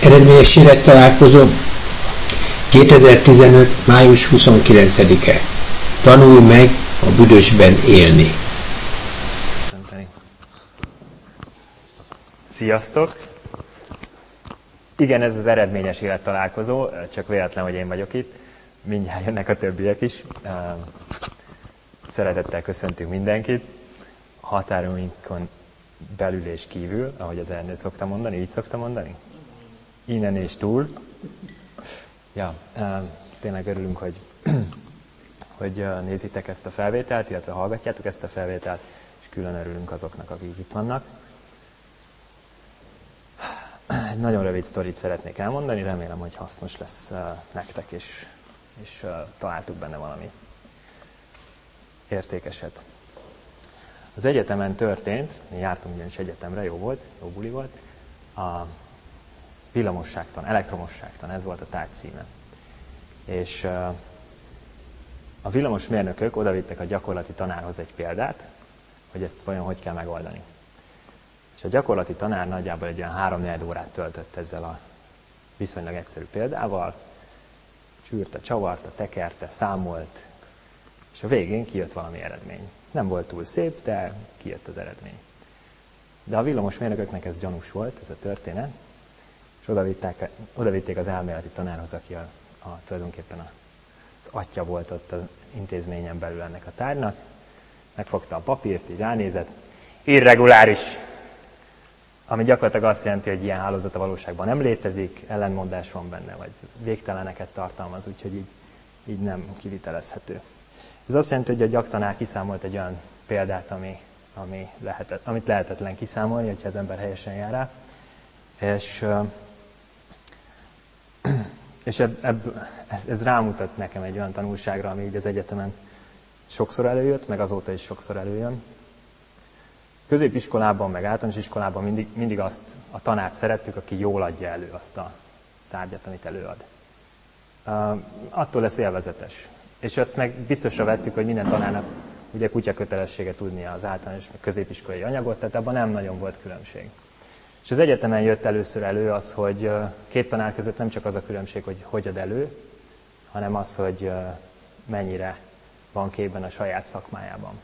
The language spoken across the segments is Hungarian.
Eredményes élettalálkozó 2015. május 29-e. Tanulj meg a büdösben élni. Sziasztok! Igen, ez az eredményes élettalálkozó, csak véletlen, hogy én vagyok itt. Mindjárt jönnek a többiek is. Szeretettel köszöntünk mindenkit. Határainkon belül és kívül, ahogy az Ernő szokta mondani, így szokta mondani? Innen és túl. Ja, tényleg örülünk, hogy nézitek ezt a felvételt, illetve hallgatjátok ezt a felvételt, és külön örülünk azoknak, akik itt vannak. Egy nagyon rövid sztorit szeretnék elmondani, remélem, hogy hasznos lesz nektek, és találtuk benne valami értékeset. Az egyetemen történt, mi jártunk ugyanis egyetemre, jó volt, jó buli volt, a villamosságtan, elektromosságtan, ez volt a tárgycíme. És a villamosmérnökök odavittek a gyakorlati tanárhoz egy példát, hogy ezt vajon hogy kell megoldani. És a gyakorlati tanár nagyjából egy olyan 3-4 órát töltött ezzel a viszonylag egyszerű példával, csűrte, csavarta, tekerte, számolt, és a végén kijött valami eredmény. Nem volt túl szép, de kijött az eredmény. De a villamosmérnököknek ez gyanús volt, ez a történet, és odavitték az elméleti tanárhoz, aki tulajdonképpen az atya volt ott az intézményen belül ennek a tárgynak, megfogta a papírt, így ránézett, irreguláris, ami gyakorlatilag azt jelenti, hogy ilyen hálózat a valóságban nem létezik, ellentmondás van benne, vagy végteleneket tartalmaz, úgyhogy így nem kivitelezhető. Ez azt jelenti, hogy a gyaktanár kiszámolt egy olyan példát, amit lehetetlen kiszámolni, hogyha az ember helyesen jár rá. És ez rámutat nekem egy olyan tanulságra, ami így az egyetemen sokszor előjött, meg azóta is sokszor előjön. Középiskolában, meg általános iskolában mindig azt a tanárt szerettük, aki jól adja elő azt a tárgyat, amit előad. Attól lesz élvezetes. És ezt meg biztosra vettük, hogy minden tanárnak ugye kutya kötelessége tudnia az általános, meg középiskolai anyagot, tehát abban nem nagyon volt különbség. És az egyetemen jött először elő az, hogy két tanár között nem csak az a különbség, hogy ad elő, hanem az, hogy mennyire van képben a saját szakmájában.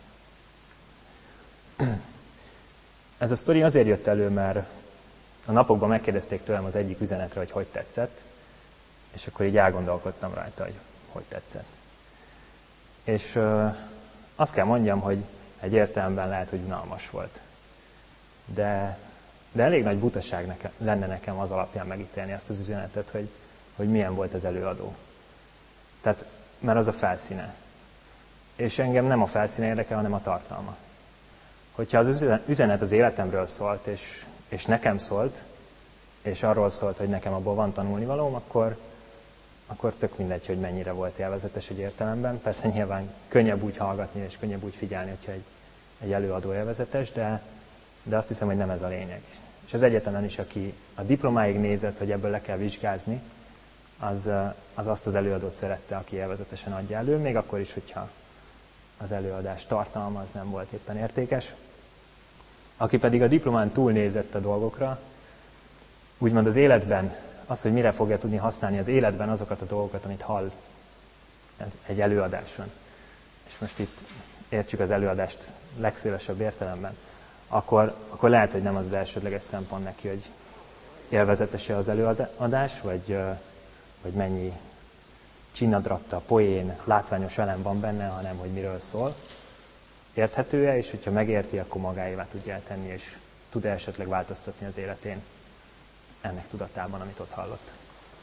Ez a sztori azért jött elő, mert a napokban megkérdezték tőlem az egyik üzenetre, hogy tetszett, és akkor így elgondolkodtam rajta, hogy tetszett. És azt kell mondjam, hogy egy értelemben lehet, hogy unalmas volt. De elég nagy butaság lenne nekem az alapján megítélni ezt az üzenetet, hogy milyen volt az előadó. Tehát, mert az a felszíne. És engem nem a felszíne érdekel, hanem a tartalma. Hogyha az üzenet az életemről szólt, és nekem szólt, és arról szólt, hogy nekem abból van tanulnivalóm, akkor tök mindegy, hogy mennyire volt élvezetes egy értelemben. Persze nyilván könnyebb úgy hallgatni, és könnyebb úgy figyelni, hogyha egy előadó élvezetes, de azt hiszem, hogy nem ez a lényeg. És az egyetemen is, aki a diplomáig nézett, hogy ebből le kell vizsgázni, az azt az előadót szerette, aki élvezetesen adja elő, még akkor is, hogyha az előadás tartalma az nem volt éppen értékes. Aki pedig a diplomán túlnézett a dolgokra, úgymond az életben, az, hogy mire fogja tudni használni az életben azokat a dolgokat, amit hall egy előadáson. És most itt értsük az előadást legszélesebb értelemben. Akkor lehet, hogy nem az elsődleges szempont neki, hogy élvezetes-e az előadás, vagy mennyi csinadratta, poén, látványos elem van benne, hanem hogy miről szól. Érthető-e, és hogyha megérti, akkor magáévá tudja eltenni, és tud-e esetleg változtatni az életén ennek tudatában, amit ott hallott.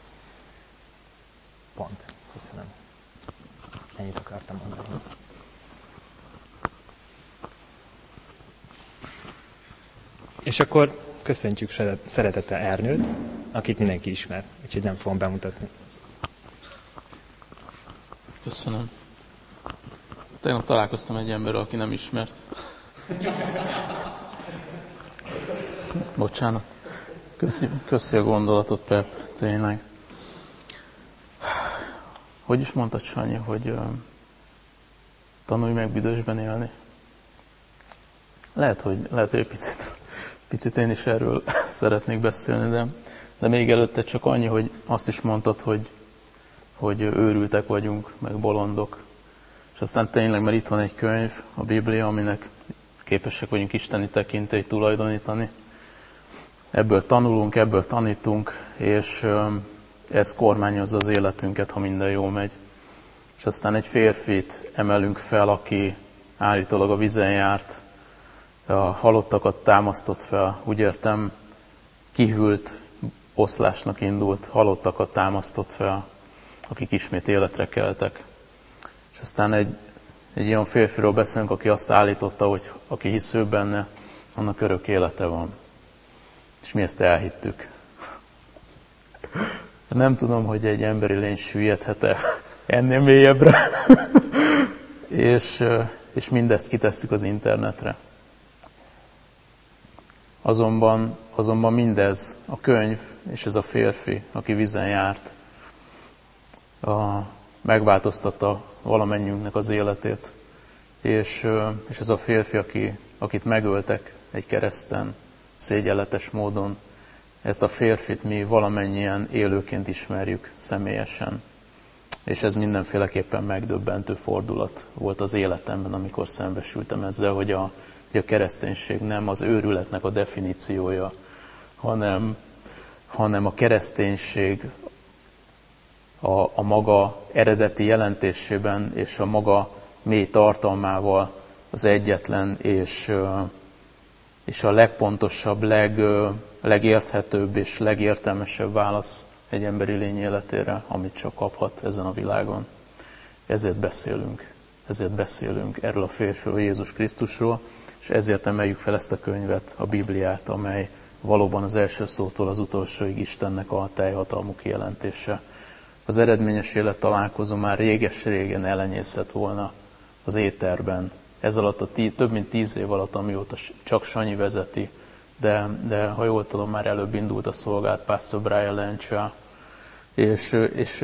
Pont. Köszönöm. Ennyit akartam mondani. És akkor köszöntjük szeretettel Ernőt, akit mindenki ismer, úgyhogy nem fogom bemutatni. Köszönöm. Tegnap találkoztam egy emberrel, aki nem ismert. Bocsánat. Köszi a gondolatot, Pep, tényleg. Hogy is mondtad, Sanyi, hogy tanulj meg büdösben élni? Lehet, hogy egy picit én is erről szeretnék beszélni, De még előtte csak annyi, hogy azt is mondtad, hogy őrültek vagyunk, meg bolondok. És aztán tényleg, mert itt van egy könyv, a Biblia, aminek képesek vagyunk isteni tekintélyt tulajdonítani. Ebből tanulunk, ebből tanítunk, és ez kormányozza az életünket, ha minden jól megy. És aztán egy férfit emelünk fel, aki állítólag a vízen járt, a halottakat támasztott fel, úgy értem, kihűlt, oszlásnak indult, halottakat támasztott fel, akik ismét életre keltek. És aztán egy ilyen férfiról beszélünk, aki azt állította, hogy aki hisz ő benne, annak örök élete van. És mi ezt elhittük. Nem tudom, hogy egy emberi lény süllyedhet-e ennél mélyebbre. és mindezt kitesszük az internetre. Azonban mindez, a könyv és ez a férfi, aki vízen járt, megváltoztatta valamennyiünknek az életét. És ez a férfi, akit megöltek egy kereszten, szégyenletes módon, ezt a férfit mi valamennyien élőként ismerjük személyesen. És ez mindenféleképpen megdöbbentő fordulat volt az életemben, amikor szembesültem ezzel, hogy a kereszténység nem az őrületnek a definíciója, hanem a kereszténység a maga eredeti jelentésében és a maga mély tartalmával az egyetlen és a legpontosabb, legérthetőbb és legértelmesebb válasz egy emberi lény életére, amit csak kaphat ezen a világon. Ezért beszélünk erről a férfiról, Jézus Krisztusról, és ezért emeljük fel ezt a könyvet, a Bibliát, amely valóban az első szótól az utolsóig Istennek a teljhatalmú kijelentése. Az eredményes élet találkozó már réges-régen elenyészett volna az éterben. Ez alatt több mint 10 év alatt, amióta csak Sanyi vezeti, de ha jól tudom, már előbb indult a szolgált Pastor Brian Lencsel. És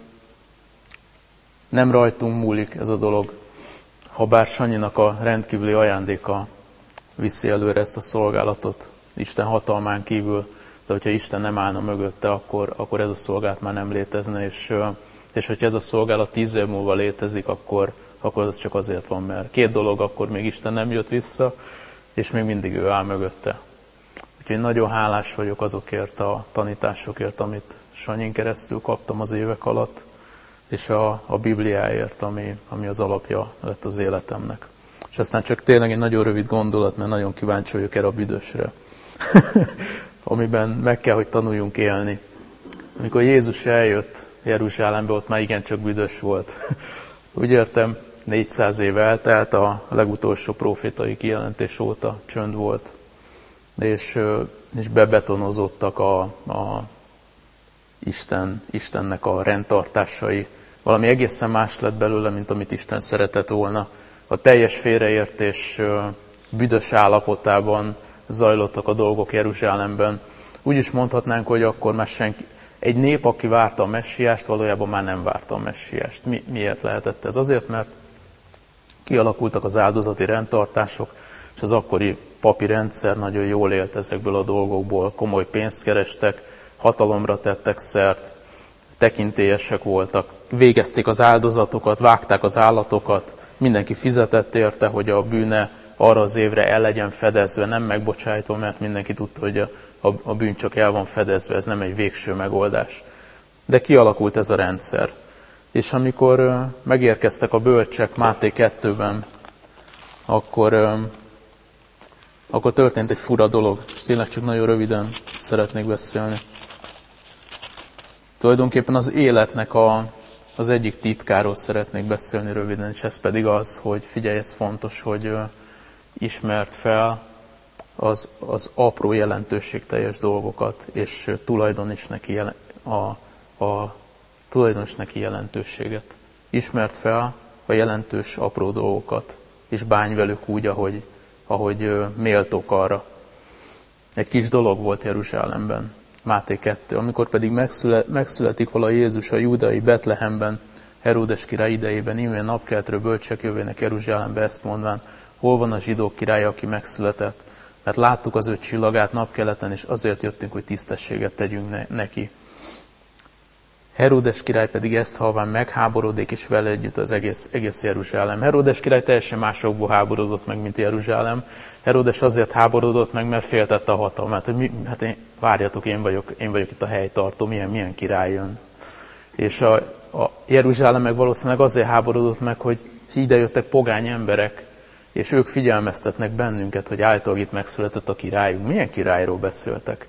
nem rajtunk múlik ez a dolog, ha bár Sanyinak a rendkívüli ajándéka viszi előre ezt a szolgálatot, Isten hatalmán kívül, de hogyha Isten nem állna mögötte, akkor ez a szolgálat már nem létezne, és hogyha ez a szolgálat 10 év múlva létezik, akkor az csak azért van, mert 2 dolog, akkor még Isten nem jött vissza, és még mindig ő áll mögötte. Úgyhogy nagyon hálás vagyok azokért a tanításokért, amit Sanyin keresztül kaptam az évek alatt, és a Bibliáért, ami az alapja lett az életemnek. És aztán csak tényleg egy nagyon rövid gondolat, mert nagyon kíváncsi vagyok erre a büdösre, amiben meg kell, hogy tanuljunk élni. Amikor Jézus eljött Jeruzsálembe, ott már igencsak büdös volt. Úgy értem, 400 év eltelt, a legutolsó profétai kijelentés óta csönd volt, és bebetonozottak a Istennek a rendtartásai. Valami egészen más lett belőle, mint amit Isten szeretett volna. A teljes félreértés büdös állapotában zajlottak a dolgok Jeruzsálemben. Úgy is mondhatnánk, hogy akkor már egy nép, aki várta a messiást, valójában már nem várta a messiást. Miért lehetett ez? Azért, mert kialakultak az áldozati rendtartások, és az akkori papi rendszer nagyon jól élt ezekből a dolgokból, komoly pénzt kerestek, hatalomra tettek szert, tekintélyesek voltak, végezték az áldozatokat, vágták az állatokat, mindenki fizetett érte, hogy a bűne arra az évre el legyen fedezve, nem megbocsájtva, mert mindenki tudta, hogy a bűn csak el van fedezve, ez nem egy végső megoldás. De kialakult ez a rendszer. És amikor megérkeztek a bölcsek Máté 2-ben, akkor történt egy fura dolog, és tényleg csak nagyon röviden szeretnék beszélni. Tulajdonképpen az életnek az egyik titkáról szeretnék beszélni röviden, és ez pedig az, hogy figyelj, ez fontos, hogy ismerd fel az apró jelentőségteljes dolgokat, és tulajdoníts neki jelentőséget. Ismerd fel a jelentős apró dolgokat, és bánj velük úgy, ahogy méltók arra. Egy kis dolog volt Jeruzsálemben, Máté 2. Amikor pedig megszületik vala Jézus a júdeai Betlehemben, Heródes király idejében, íme napkeltről bölcsek jövének Jeruzsálembe, ezt mondván, hol van a zsidók királya, aki megszületett? mert láttuk az ő csillagát napkeleten, és azért jöttünk, hogy tisztességet tegyünk neki. Heródes király pedig ezt halván megháborodik, és vele együtt az egész Jeruzsálem. Heródes király teljesen másokból háborodott meg, mint Jeruzsálem. Heródes azért háborodott meg, mert féltette a hatalmát, hogy várjatok, én vagyok itt a helytartó, milyen király jön. És a Jeruzsálem meg valószínűleg azért háborodott meg, hogy idejöttek pogány emberek, és ők figyelmeztetnek bennünket, hogy általában itt megszületett a királyunk. Milyen királyról beszéltek?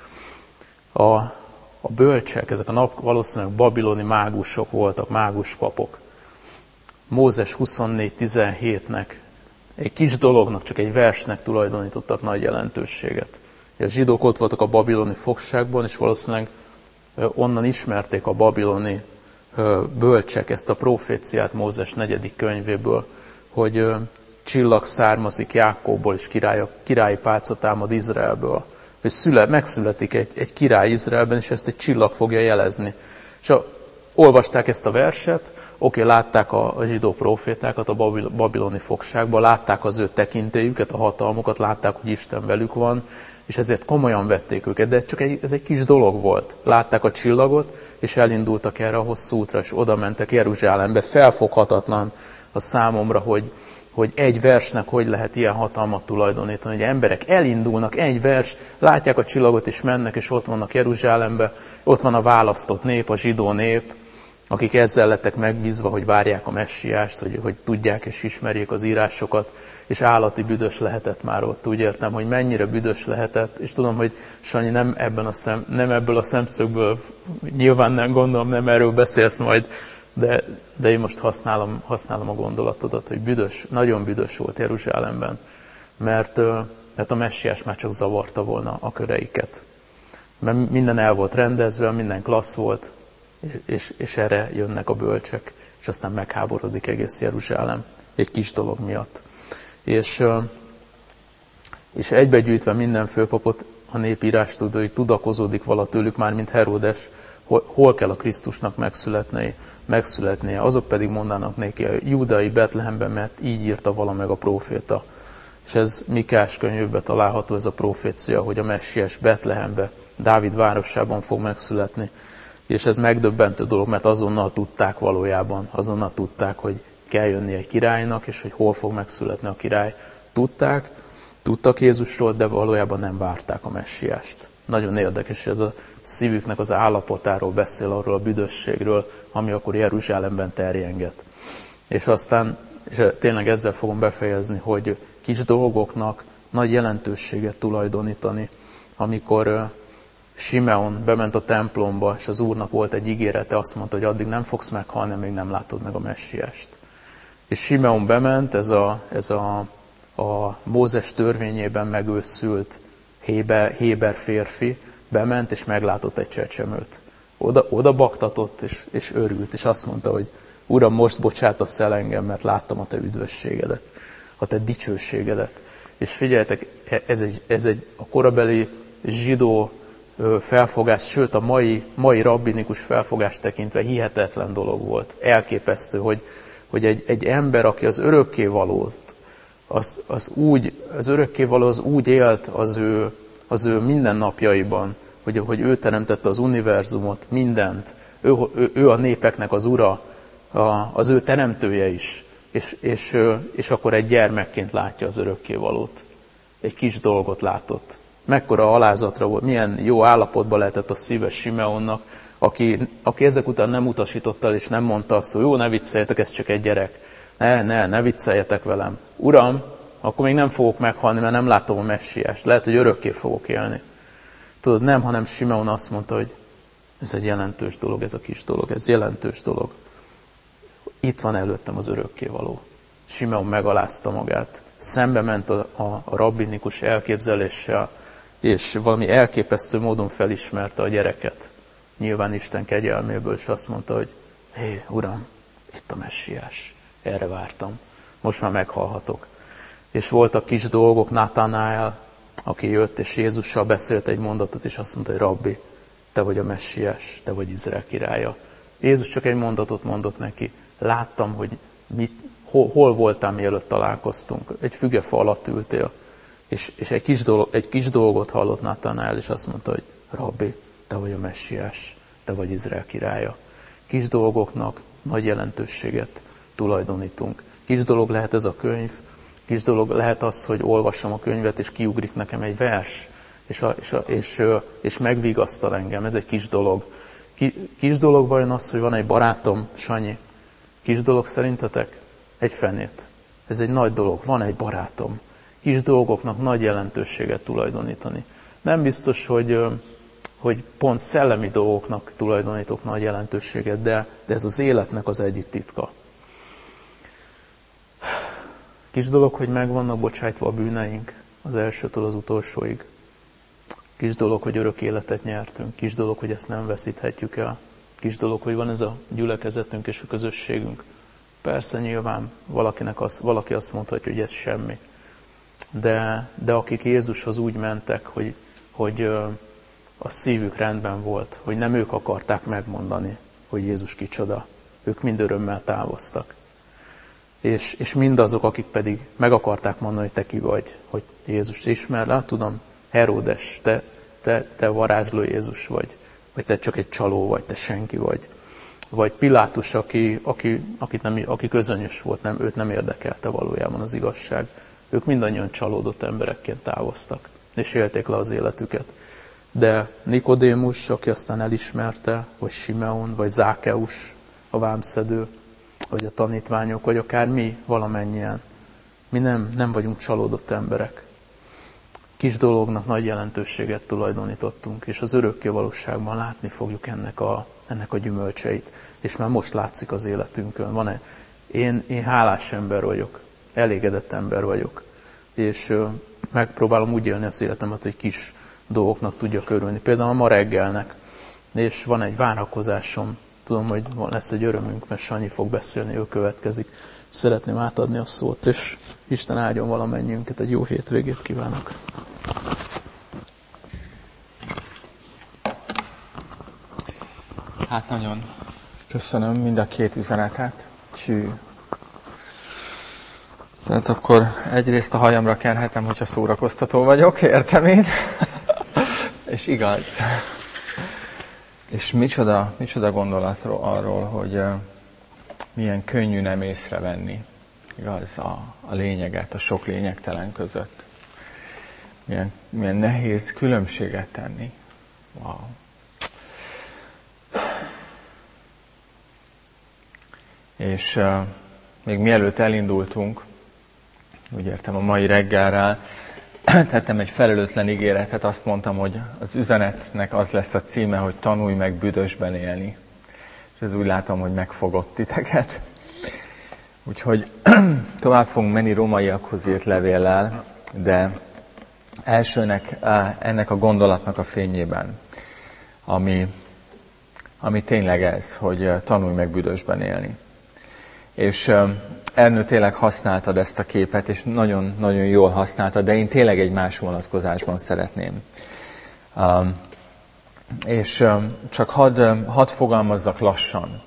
A bölcsek, ezek valószínűleg babiloni mágusok voltak, máguspapok. Mózes 24:17-nek, egy kis dolognak, csak egy versnek tulajdonítottak nagy jelentőséget. A zsidók ott voltak a babiloni fogságban, és valószínűleg onnan ismerték a babiloni bölcsek ezt a proféciát Mózes 4. könyvéből, hogy csillag származik Jákóból, és királyi pálca támad Izraelből. Hogy megszületik egy király Izraelben, és ezt egy csillag fogja jelezni. És olvasták ezt a verset, látták a zsidó profétákat a babiloni fogságban, látták az ő tekintélyüket, a hatalmukat, látták, hogy Isten velük van, és ezért komolyan vették őket, de ez egy kis dolog volt. Látták a csillagot, és elindultak erre a hosszú útra, és oda mentek Jeruzsálembe. Felfoghatatlan a számomra, hogy egy versnek hogy lehet ilyen hatalmat tulajdonítani, hogy emberek elindulnak, egy vers, látják a csillagot, és mennek, és ott vannak Jeruzsálembe, ott van a választott nép, a zsidó nép, akik ezzel lettek megbízva, hogy várják a messiást, hogy tudják és ismerjék az írásokat, és állati büdös lehetett már ott. Úgy értem, hogy mennyire büdös lehetett, és tudom, hogy Sanyi nem ebből a szemszögből, nyilván nem gondolom, nem erről beszélsz majd, de én most használom a gondolatodat, hogy nagyon büdös volt Jeruzsálemben, mert a messiás már csak zavarta volna a köreiket. Mert minden el volt rendezve, minden klassz volt, és erre jönnek a bölcsek, és aztán megháborodik egész Jeruzsálem egy kis dolog miatt. És egybegyűjtve minden főpapot a nép írástudói tudakozódik vala tőlük már, mint Heródes, hol kell a Krisztusnak megszületnie. Azok pedig mondanak neki a júdai Betlehemben, mert így írta vala meg a próféta. És ez Mikás könyvében található, ez a profécia, hogy a messiás Betlehembe, Dávid városában fog megszületni. És ez megdöbbentő dolog, mert azonnal tudták, hogy kell jönni egy királynak, és hogy hol fog megszületni a király. Tudtak Jézusról, de valójában nem várták a messiást. Nagyon érdekes, ez a szívüknek az állapotáról beszél, arról a büdösségről, ami akkor Jeruzsálemben terjenget. És aztán, és tényleg ezzel fogom befejezni, hogy kis dolgoknak nagy jelentőséget tulajdonítani, amikor Simeon bement a templomba, és az Úrnak volt egy ígérete, azt mondta, hogy addig nem fogsz meghalni, még nem látod meg a messiást. És Simeon bement, ez a Mózes törvényében megőszült héber férfi, bement, és meglátott egy csecsemőt. Oda baktatott, és örült, és azt mondta, hogy Uram, most bocsátasz el engem, mert láttam a te üdvösségedet, a te dicsőségedet. És figyeljetek, ez egy a korabeli zsidó felfogás, sőt a mai rabbinikus felfogás tekintve hihetetlen dolog volt. Elképesztő, hogy egy ember, aki az örökkévalót, az örökkévaló az úgy élt az ő mindennapjaiban, hogy ő teremtette az univerzumot, mindent. Ő a népeknek az ura, az ő teremtője is. És akkor egy gyermekként látja az örökkévalót. Egy kis dolgot látott. Mekkora alázatra volt, milyen jó állapotban lehetett a szíves Simeonnak, aki ezek után nem utasította el, és nem mondta azt, hogy jó, ne vicceljetek, ez csak egy gyerek. Ne vicceljetek velem. Uram, akkor még nem fogok meghalni, mert nem látom a messiást. Lehet, hogy örökké fogok élni. Tudod, nem, hanem Simeon azt mondta, hogy ez egy jelentős dolog, ez a kis dolog, ez jelentős dolog. Itt van előttem az örökkévaló. Simeon megalázta magát. Szembe ment a rabbinikus elképzeléssel, és valami elképesztő módon felismerte a gyereket. Nyilván Isten kegyelméből, és azt mondta, hogy hé, Uram, itt a messiás. Erre vártam. Most már meghalhatok. És voltak kis dolgok, Natanael, aki jött, és Jézussal beszélt egy mondatot, és azt mondta, hogy Rabbi, te vagy a messiás, te vagy Izrael királya. Jézus csak egy mondatot mondott neki. Láttam, hogy hol voltál, mielőtt találkoztunk. Egy fügefa alatt ültél. És egy kis dolgot hallott Natanael, és azt mondta, hogy Rabbi, te vagy a Messiás, te vagy Izrael királya. Kis dolgoknak nagy jelentőséget tulajdonítunk. Kis dolog lehet ez a könyv, kis dolog lehet az, hogy olvasom a könyvet, és kiugrik nekem egy vers, és megvigasztal engem. Ez egy kis dolog. Kis dolog vajon az, hogy van egy barátom, Sanyi? Kis dolog szerintetek? Egy fenét. Ez egy nagy dolog. Van egy barátom. Kis dolgoknak nagy jelentőséget tulajdonítani. Nem biztos, hogy pont szellemi dolgoknak tulajdonítok nagy jelentőséget, de ez az életnek az egyik titka. Kis dolog, hogy meg vannak bocsájtva a bűneink az elsőtől az utolsóig. Kis dolog, hogy örök életet nyertünk. Kis dolog, hogy ezt nem veszíthetjük el. Kis dolog, hogy van ez a gyülekezetünk és a közösségünk. Persze nyilván valaki azt mondhatja, hogy ez semmi. De akik Jézushoz úgy mentek, hogy a szívük rendben volt, hogy nem ők akarták megmondani, hogy Jézus kicsoda. Ők mind örömmel távoztak. És mindazok, akik pedig meg akarták mondani, hogy te ki vagy, hogy Jézust ismerd, tudom, Heródes, te varázsló Jézus vagy te csak egy csaló vagy, te senki vagy Pilátus, aki közönyös volt, őt nem érdekelte valójában az igazság. Ők mindannyian csalódott emberekként távoztak, és élték le az életüket. De Nikodémus, aki aztán elismerte, vagy Simeon, vagy Zákeus, a vámszedő, vagy a tanítványok, vagy akár mi valamennyien. Mi nem vagyunk csalódott emberek. Kis dolognak nagy jelentőséget tulajdonítottunk, és az örökké valóságban látni fogjuk ennek a gyümölcseit. És már most látszik az életünkön. Én hálás ember vagyok, elégedett ember vagyok, és megpróbálom úgy élni az életemet, hogy kis dolgoknak tudjak örülni. Például ma reggelnek, és van egy várakozásom, tudom, hogy lesz egy örömünk, mert Sanyi fog beszélni, ő következik. Szeretném átadni a szót, és Isten áldjon valamennyiünket, egy jó hétvégét kívánok. Hát nagyon köszönöm mind a két üzenetet. Tehát akkor egyrészt a hajamra kenhetem, hogyha szórakoztató vagyok, értem én? És igaz. És micsoda gondolat arról, hogy milyen könnyű nem észrevenni, igaz, a lényeget, a sok lényegtelen között. Milyen nehéz különbséget tenni. Wow. És még mielőtt elindultunk, úgy értem a mai reggelrel, tettem egy felelőtlen ígéretet, azt mondtam, hogy az üzenetnek az lesz a címe, hogy tanulj meg büdösben élni. És ez úgy látom, hogy megfogott titeket. Úgyhogy tovább fogunk menni Rómaiakhoz írt levéllel, de elsőnek ennek a gondolatnak a fényében, ami tényleg ez, hogy tanulj meg büdösben élni. És Ernő, tényleg használtad ezt a képet, és nagyon jól használtad, de én tényleg egy más vonatkozásban szeretném. És csak hadd fogalmazzak lassan,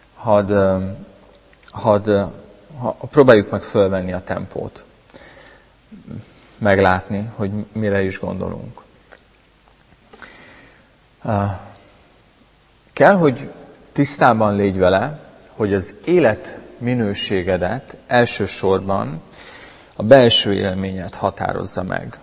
próbáljuk meg fölvenni a tempót, meglátni, hogy mire is gondolunk. Kell, hogy tisztában légy vele, hogy az élet minőségedet elsősorban a belső élményed határozza meg.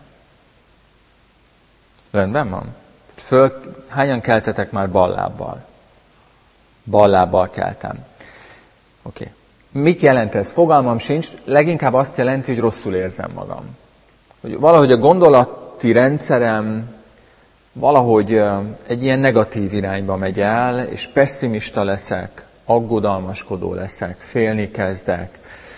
Rendben van? Hányan keltetek már ballábbal? Ballábbal keltem. Oké. Mit jelent ez? Fogalmam sincs, leginkább azt jelenti, hogy rosszul érzem magam. Hogy valahogy a gondolati rendszerem valahogy egy ilyen negatív irányba megy el, és pesszimista leszek, aggodalmaskodó leszek, félni kezdek,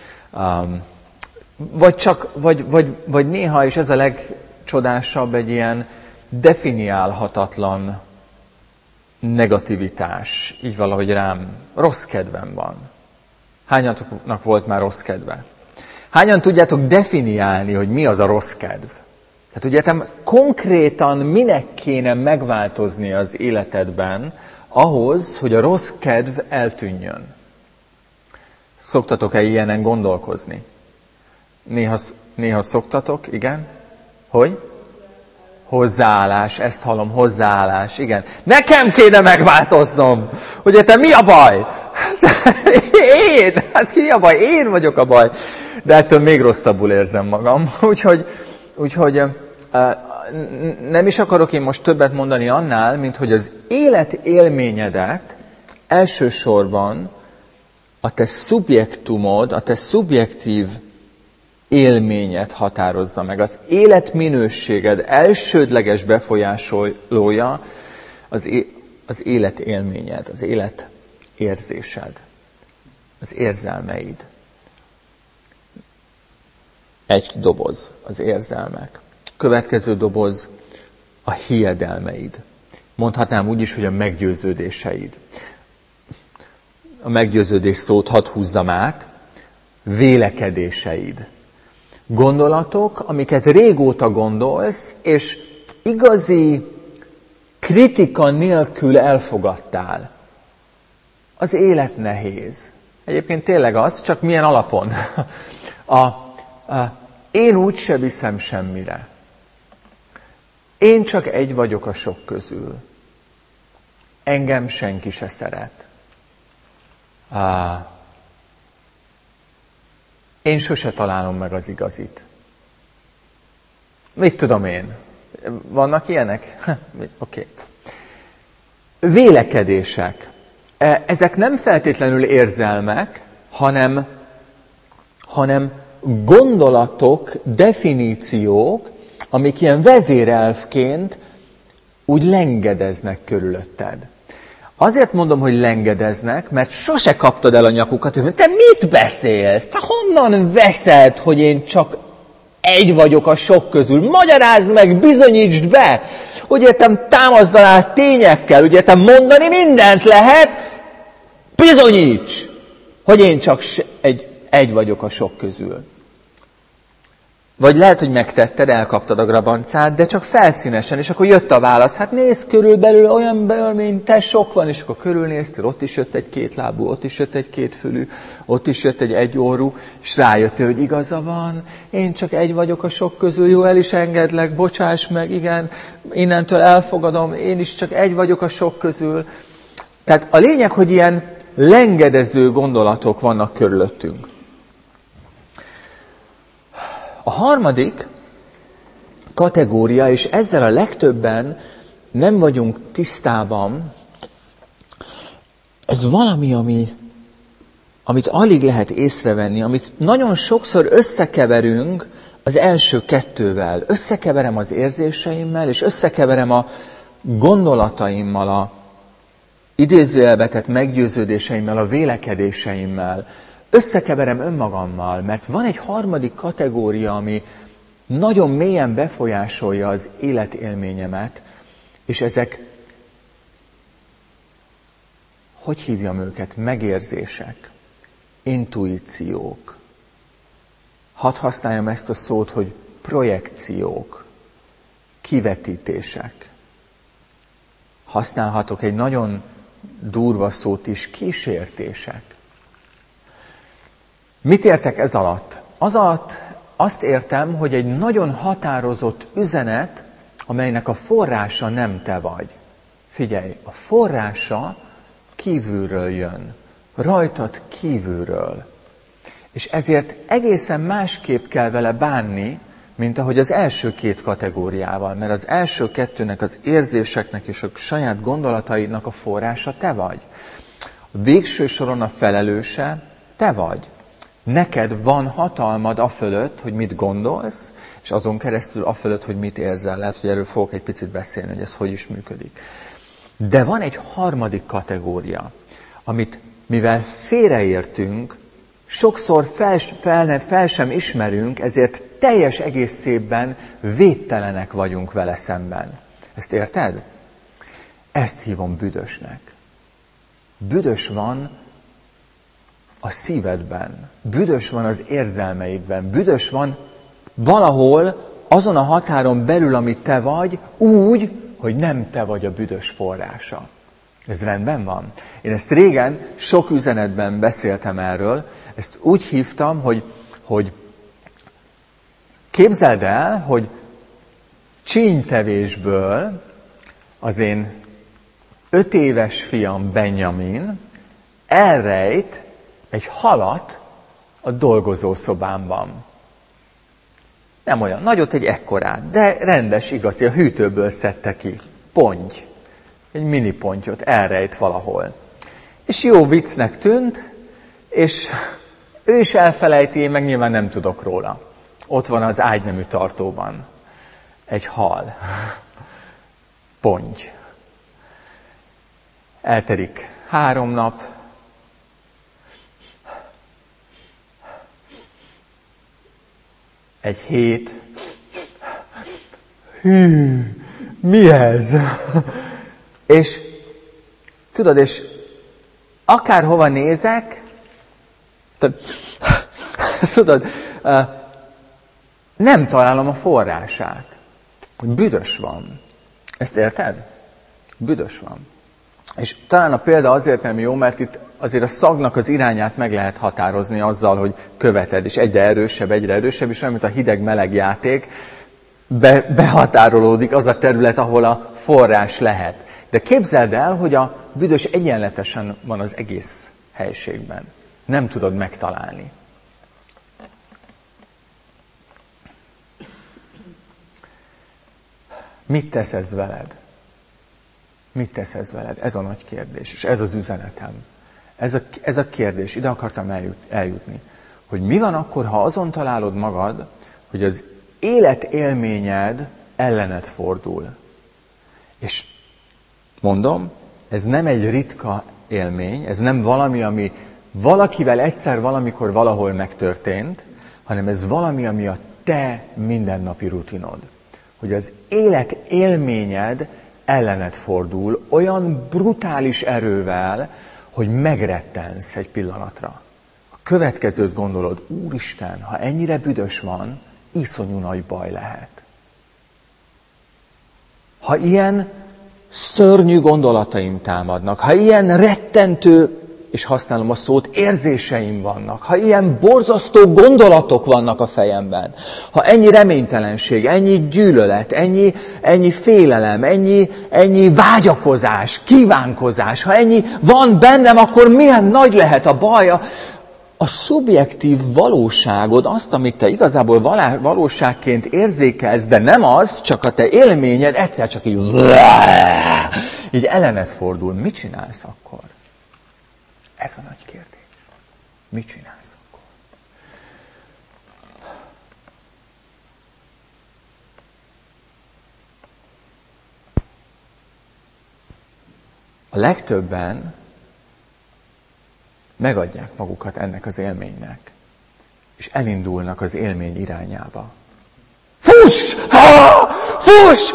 vagy néha, és ez a legcsodásabb, egy ilyen definiálhatatlan negativitás, így valahogy rám rossz kedvem van. Hányatoknak volt már rossz kedve? Hányan tudjátok definiálni, hogy mi az a rossz kedv? Tehát tudjátok, konkrétan minek kéne megváltozni az életedben, ahhoz, hogy a rossz kedv eltűnjön. Szoktatok-e ilyenen gondolkozni? Néha szoktatok, igen? Hogy? Hozzáállás, ezt hallom, hozzáállás, igen. Nekem kéne megváltoznom. Ugye te mi a baj? Én? Hát ki a baj? Én vagyok a baj. De ettől még rosszabbul érzem magam. Úgyhogy nem is akarok én most többet mondani annál, mint hogy az életélményedet elsősorban a te szubjektumod, a te szubjektív élményed határozza meg. Az életminőséged elsődleges befolyásolója az életélményed, az életérzésed, az érzelmeid. Egy doboz az érzelmek. Következő doboz a hiedelmeid. Mondhatnám úgy is, hogy a meggyőződéseid. A meggyőződés szót hadd húzzam át. Vélekedéseid. Gondolatok, amiket régóta gondolsz, és igazi kritika nélkül elfogadtál. Az élet nehéz. Egyébként tényleg az, csak milyen alapon? Én úgyse viszem semmire. Én csak egy vagyok a sok közül. Engem senki se szeret. Én sose találom meg az igazit. Mit tudom én? Vannak ilyenek? Oké. Vélekedések. Ezek nem feltétlenül érzelmek, hanem gondolatok, definíciók, amik ilyen vezérelvként úgy lengedeznek körülötted. Azért mondom, hogy lengedeznek, mert sose kaptad el a nyakukat, hogy te mit beszélsz? Te honnan veszed, hogy én csak egy vagyok a sok közül? Magyarázd meg, bizonyítsd be! Úgy értem, támaszd alá tényekkel, úgy értem, mondani mindent lehet, bizonyíts, hogy én csak egy vagyok a sok közül. Vagy lehet, hogy megtetted, elkaptad a grabancát, de csak felszínesen, és akkor jött a válasz. Hát nézd, körülbelül olyan mint te sok van, és akkor körülnéztél, ott is jött egy kétlábú, ott is jött egy kétfülű, ott is jött egy egyórú, és rájöttél, hogy igaza van, én csak egy vagyok a sok közül, jó, el is engedlek, bocsáss meg, igen, innentől elfogadom, én is csak egy vagyok a sok közül. Tehát a lényeg, hogy ilyen lengedező gondolatok vannak körülöttünk. A harmadik kategória, és ezzel a legtöbben nem vagyunk tisztában, ez valami, amit alig lehet észrevenni, amit nagyon sokszor összekeverünk az első kettővel. Összekeverem az érzéseimmel, és összekeverem a gondolataimmal, a idézőjelbe tett meggyőződéseimmel, a vélekedéseimmel. Összekeverem önmagammal, mert van egy harmadik kategória, ami nagyon mélyen befolyásolja az életélményemet, és ezek, hogy hívjam őket, megérzések, intuíciók. Hadd használjam ezt a szót, hogy projekciók, kivetítések. Használhatok egy nagyon durva szót is, kísértések. Mit értek ez alatt? Az alatt azt értem, hogy egy nagyon határozott üzenet, amelynek a forrása nem te vagy. Figyelj, a forrása kívülről jön, rajtad kívülről. És ezért egészen másképp kell vele bánni, mint ahogy az első két kategóriával. Mert az első kettőnek, az érzéseknek és a saját gondolataidnak a forrása te vagy. A végső soron a felelőse te vagy. Neked van hatalmad afölött, hogy mit gondolsz, és azon keresztül afölött, hogy mit érzel. Lehet, hogy erről fogok egy picit beszélni, hogy ez hogy is működik. De van egy harmadik kategória, amit mivel félreértünk, sokszor fel sem ismerünk, ezért teljes egészében védtelenek vagyunk vele szemben. Ezt érted? Ezt hívom büdösnek. Büdös van a szívedben, büdös van az érzelmeidben, büdös van valahol azon a határon belül, amit te vagy, úgy, hogy nem te vagy a büdös forrása. Ez rendben van? Én ezt régen sok üzenetben beszéltem erről, ezt úgy hívtam, hogy képzeld el, hogy csínytevésből az én 5 éves fiam Benjamin elrejt egy halat a dolgozószobámban. Nem olyan nagyot, egy ekkorát, de rendes, igazi, a hűtőből szedte ki. Ponty. Egy mini pontyot elrejt valahol. És jó viccnek tűnt, és ő is elfelejti, én meg nyilván nem tudok róla. Ott van az ágynemű tartóban. Egy hal. Ponty. Eltelik 3 nap. Egy hét. Hű, mi ez? És tudod, és akárhova nézek, tudod, nem találom a forrását. Büdös van. Ezt érted? Büdös van. És talán a példa azért nem jó, mert itt azért a szagnak az irányát meg lehet határozni azzal, hogy követed, és egyre erősebb, és olyan, mint a hideg-meleg játék, behatárolódik az a terület, ahol a forrás lehet. De képzeld el, hogy a büdös egyenletesen van az egész helységben. Nem tudod megtalálni. Mit tesz ez veled? Mit tesz ez veled? Ez a nagy kérdés, és ez az üzenetem. Ez a kérdés, ide akartam eljutni. Hogy mi van akkor, ha azon találod magad, hogy az életélményed ellened fordul. És mondom, ez nem egy ritka élmény, ez nem valami, ami valakivel egyszer valamikor valahol megtörtént, hanem ez valami, ami a te mindennapi rutinod. Hogy az életélményed ellened fordul olyan brutális erővel, hogy megrettensz egy pillanatra. A következőt gondolod, Úristen, ha ennyire büdös van, iszonyú nagy baj lehet. Ha ilyen szörnyű gondolataim támadnak, ha ilyen rettentő, és használom a szót, érzéseim vannak, ha ilyen borzasztó gondolatok vannak a fejemben, ha ennyi reménytelenség, ennyi gyűlölet, ennyi félelem, ennyi vágyakozás, kívánkozás, ha ennyi van bennem, akkor milyen nagy lehet a baj, a szubjektív valóságod, azt, amit te igazából valóságként érzékelsz, de nem az, csak a te élményed egyszer csak így ellened fordul. Mit csinálsz akkor? Ez a nagy kérdés. Mit csinálsz akkor? A legtöbben megadják magukat ennek az élménynek, és elindulnak az élmény irányába. Fuss! Fuss!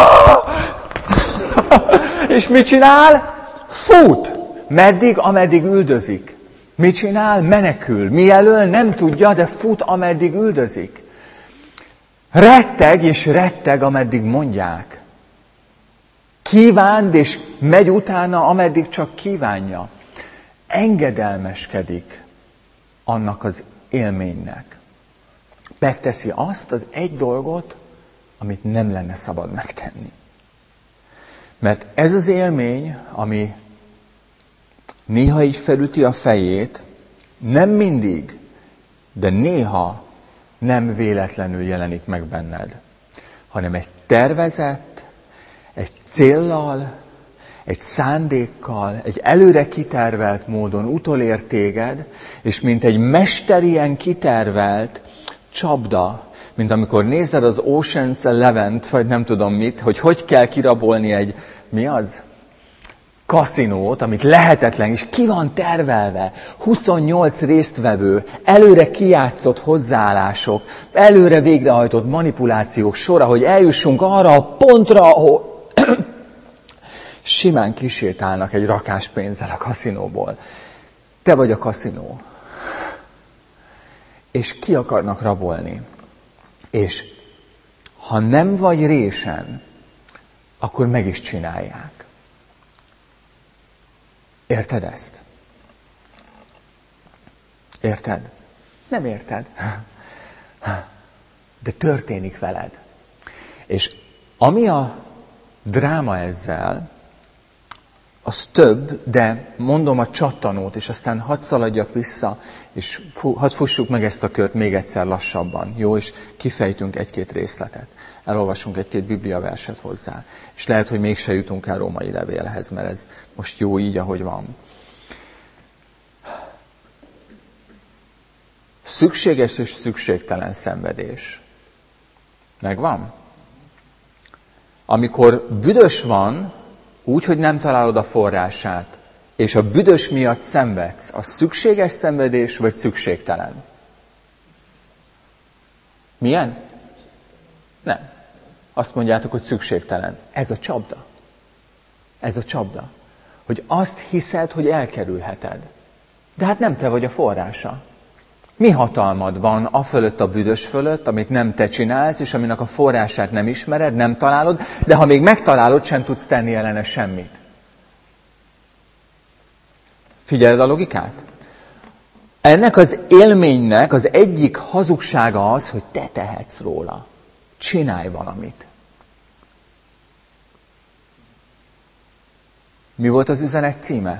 És mit csinál? Fut! Meddig, ameddig üldözik. Mit csinál? Menekül. Mi elől? Nem tudja, de fut, ameddig üldözik. Retteg és retteg, ameddig mondják. Kívánd és megy utána, ameddig csak kívánja. Engedelmeskedik annak az élménynek. Megteszi azt az egy dolgot, amit nem lenne szabad megtenni. Mert ez az élmény, ami néha így felüti a fejét, nem mindig, de néha nem véletlenül jelenik meg benned, hanem egy tervezett, egy céllal, egy szándékkal, egy előre kitervelt módon utolér téged, és mint egy mesterien kitervelt csapda, mint amikor nézed az Ocean's 11-t, vagy nem tudom mit, hogy kell kirabolni egy, mi az? Kaszinót, amit lehetetlen, és ki van tervelve, 28 résztvevő, előre kijátszott hozzáállások, előre végrehajtott manipulációk sora, hogy eljussunk arra a pontra, ahol simán kisétálnak egy rakás pénzzel a kaszinóból. Te vagy a kaszinó. És ki akarnak rabolni. És ha nem vagy résen, akkor meg is csinálják. Érted ezt? Érted? Nem érted. De történik veled. És Ami a dráma ezzel, az több, de mondom a csattanót, és aztán hadd szaladjak vissza, és hadd fussuk meg ezt a kört még egyszer lassabban, jó? És kifejtünk egy-két részletet. Elolvasunk egy-két bibliaverset hozzá. És lehet, hogy mégse jutunk el római levélhez, mert ez most jó így, ahogy van. Szükséges és szükségtelen szenvedés. Megvan? Amikor büdös van, úgy, hogy nem találod a forrását, és a büdös miatt szenvedsz, az szükséges szenvedés, vagy szükségtelen? Milyen? Nem. Azt mondjátok, hogy szükségtelen. Ez a csapda. Ez a csapda. Hogy azt hiszed, hogy elkerülheted. De hát nem te vagy a forrása. Mi hatalmad van a fölött, a büdös fölött, amit nem te csinálsz, és aminek a forrását nem ismered, nem találod, de ha még megtalálod, sem tudsz tenni ellene semmit. Figyeled a logikát? Ennek az élménynek az egyik hazugsága az, hogy te tehetsz róla. Csinálj valamit. Mi volt az üzenet címe?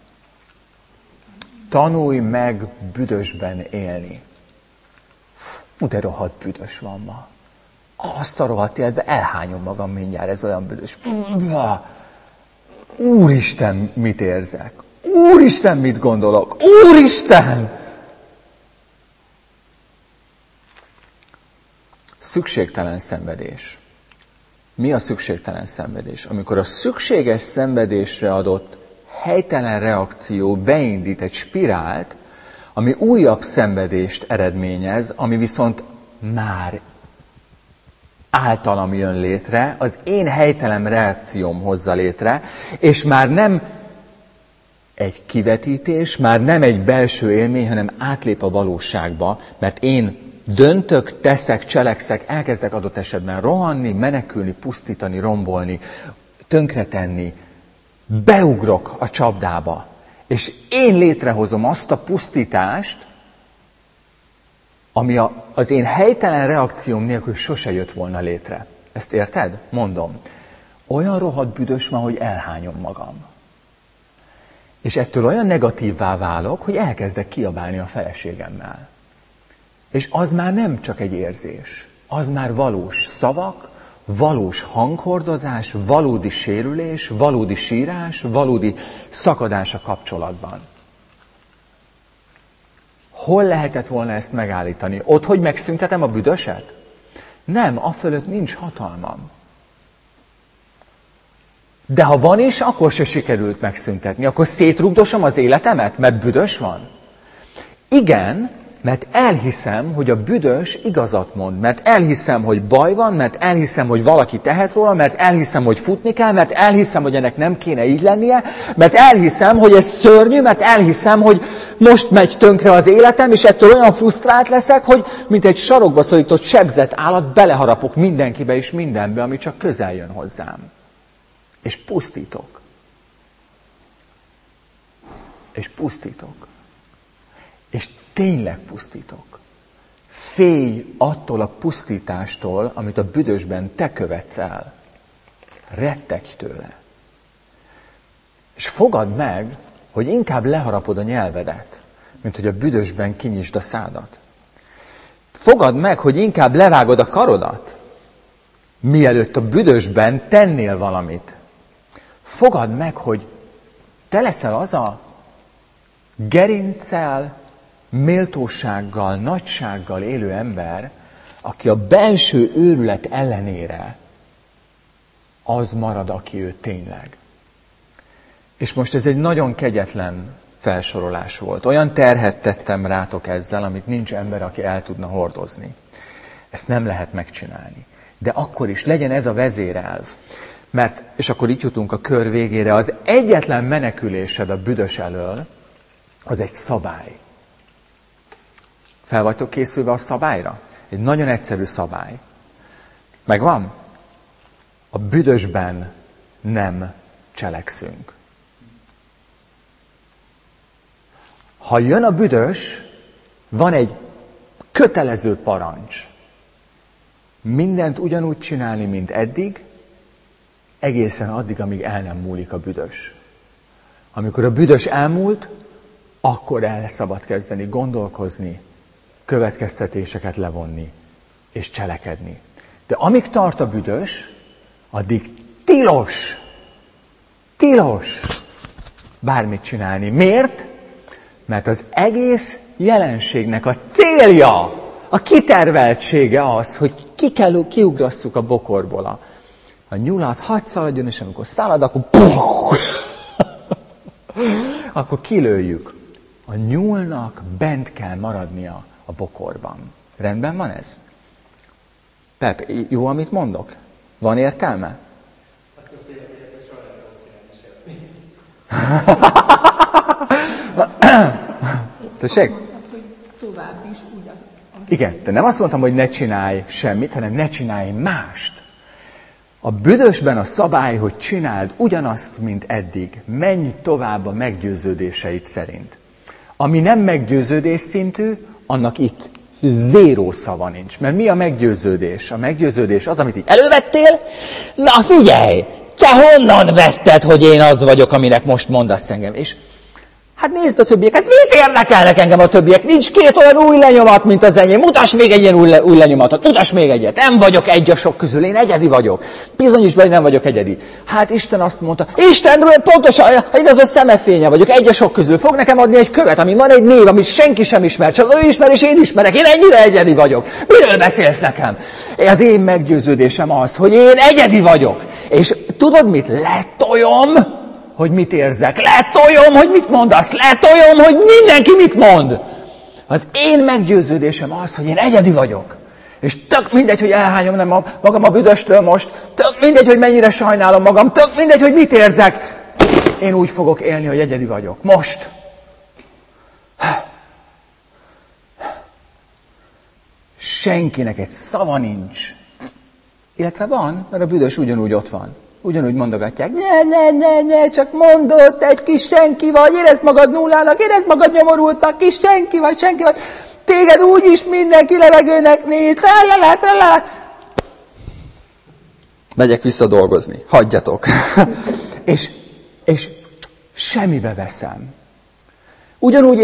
Tanulj meg büdösben élni. De rohadt büdös van ma. Azt a rohadt életben elhányom magam mindjárt, ez olyan büdös. Úristen, mit érzek? Úristen, mit gondolok? Úristen! Szükségtelen szenvedés. Mi a szükségtelen szenvedés? Amikor a szükséges szenvedésre adott helytelen reakció beindít egy spirált, ami újabb szenvedést eredményez, ami viszont már általam jön létre, az én helytelen reakcióm hozza létre, és már nem egy kivetítés, már nem egy belső élmény, hanem átlép a valóságba, mert én döntök, teszek, cselekszek, elkezdek adott esetben rohanni, menekülni, pusztítani, rombolni, tönkretenni, beugrok a csapdába, és én létrehozom azt a pusztítást, ami az én helytelen reakcióm nélkül sose jött volna létre. Ezt érted? Mondom. Olyan rohadt büdös van, hogy elhányom magam. És ettől olyan negatívvá válok, hogy elkezdek kiabálni a feleségemmel. És az már nem csak egy érzés, az már valós szavak, valós hanghordozás, valódi sérülés, valódi sírás, valódi szakadás a kapcsolatban. Hol lehetett volna ezt megállítani? Ott, hogy megszüntetem a büdöset? Nem, afölött nincs hatalmam. De ha van is, akkor se sikerült megszüntetni. Akkor szétrugdosom az életemet, mert büdös van? Igen, mert elhiszem, hogy a büdös igazat mond, mert elhiszem, hogy baj van, mert elhiszem, hogy valaki tehet róla, mert elhiszem, hogy futni kell, mert elhiszem, hogy ennek nem kéne így lennie, mert elhiszem, hogy ez szörnyű, mert elhiszem, hogy most megy tönkre az életem, és ettől olyan frusztrált leszek, hogy mint egy sarokba szorított sebzett állat beleharapok mindenkibe és mindenbe, ami csak közel jön hozzám. És pusztítok. És pusztítok. És tényleg pusztítok. Félj attól a pusztítástól, amit a büdösben te követsz el. Rettegj tőle. És fogadd meg, hogy inkább leharapod a nyelvedet, mint hogy a büdösben kinyisd a szádat. Fogadd meg, hogy inkább levágod a karodat, mielőtt a büdösben tennél valamit. Fogadd meg, hogy te leszel az a gerinccel, méltósággal, nagysággal élő ember, aki a belső őrület ellenére az marad, aki ő tényleg. És most ez egy nagyon kegyetlen felsorolás volt. Olyan terhet tettem rátok ezzel, amit nincs ember, aki el tudna hordozni. Ezt nem lehet megcsinálni. De akkor is legyen ez a vezérelv. Mert, és akkor így jutunk a kör végére, az egyetlen menekülésed a büdös elől, az egy szabály. Fel vagytok készülve a szabályra? Egy nagyon egyszerű szabály. Megvan? A büdösben nem cselekszünk. Ha jön a büdös, van egy kötelező parancs. mindent ugyanúgy csinálni, mint eddig, egészen addig, amíg el nem múlik a büdös. Amikor a büdös elmúlt, akkor el szabad kezdeni gondolkozni, következtetéseket levonni és cselekedni. De amíg tart a büdös, addig tilos bármit csinálni. Miért? Mert az egész jelenségnek a célja, a kiterveltsége az, hogy kiugrasszuk a bokorból a nyulat, hadd szaladjon, és amikor szalad, akkor kilőjük. A nyúlnak bent kell maradnia a bokorban. Rendben van ez? Pep, jó, amit mondok? Van értelme? Tessék? Tovább is ugyan. Igen, de nem azt mondtam, hogy ne csinálj semmit, hanem ne csinálj mást. A büdösben a szabály, hogy csináld ugyanazt, mint eddig. Menj tovább a meggyőződéseid szerint. Ami nem meggyőződés szintű, annak itt zéró szava nincs. Mert mi a meggyőződés? A meggyőződés az, amit így elővettél. Na figyelj! Te honnan vetted, hogy én az vagyok, aminek most mondasz engem? És hát nézd a többieket, mit érdekelnek engem a többiek? Nincs két olyan új lenyomat, mint az enyém. Mutass még egy ilyen új lenyomatot, mutass még egyet. Nem vagyok egy a sok közül, én egyedi vagyok. Bizonyítsd be, hogy nem vagyok egyedi. Hát Isten azt mondta, Isten, pontosan, én az a szemefénye vagyok, egy a sok közül. Fog nekem adni egy követ, ami van egy név, amit senki sem ismer, csak ő ismer, és én ismerek. Én ennyire egyedi vagyok. Miről beszélsz nekem? Az én meggyőződésem az, hogy én egyedi vagyok. És tudod mit? Letoljom, hogy mit érzek. Letoljom, hogy mit mondasz. Letoljom, hogy mindenki mit mond. Az én meggyőződésem az, hogy én egyedi vagyok. És tök mindegy, hogy elhányom magam a büdöstől most. Tök mindegy, hogy mennyire sajnálom magam. Tök mindegy, hogy mit érzek. Én úgy fogok élni, hogy egyedi vagyok. Most. Senkinek egy szava nincs. Illetve van, mert a büdös ugyanúgy ott van. Ugyanúgy mondogatják, ne, csak mondod, te egy kis senki vagy, érezd magad nullának, érezd magad nyomorultnak, kis senki vagy. Téged úgyis mindenki levegőnek néz, Megyek vissza dolgozni, hagyjatok. és semmibe veszem. Ugyanúgy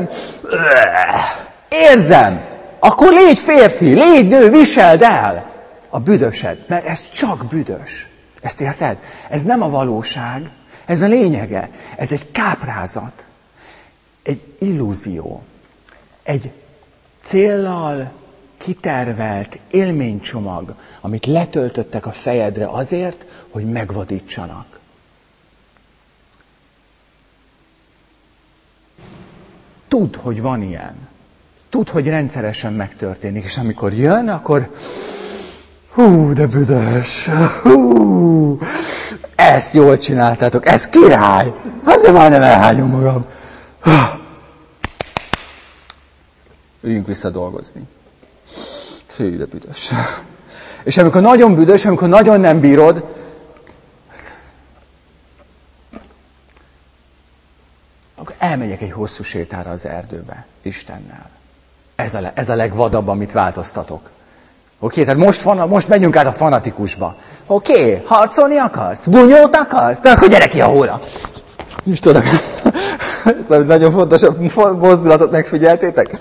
érzem, akkor légy férfi, légy nő, viseld el a büdösed, mert ez csak büdös. Ezt érted? Ez nem a valóság, ez a lényege. Ez egy káprázat, egy illúzió, egy céllal kitervelt élménycsomag, amit letöltöttek a fejedre azért, hogy megvadítsanak. Tudd, hogy van ilyen. Tudd, hogy rendszeresen megtörténik, és amikor jön, akkor hú, de büdös! Hú, ezt jól csináltátok, ez király! Hát de már nem elhányom magam. Üljünk vissza dolgozni. Fő, de büdös. És amikor nagyon büdös, amikor nagyon nem bírod, akkor elmegyek egy hosszú sétára az erdőbe, Istennel. Ez a legvadabb, amit változtatok. Oké, tehát most megyünk át a fanatikusba. Oké, harcolni akarsz? Bunyót akarsz? De akkor gyere ki a hóra. És tudod, ezt a nagyon fontos mozdulatot megfigyeltétek?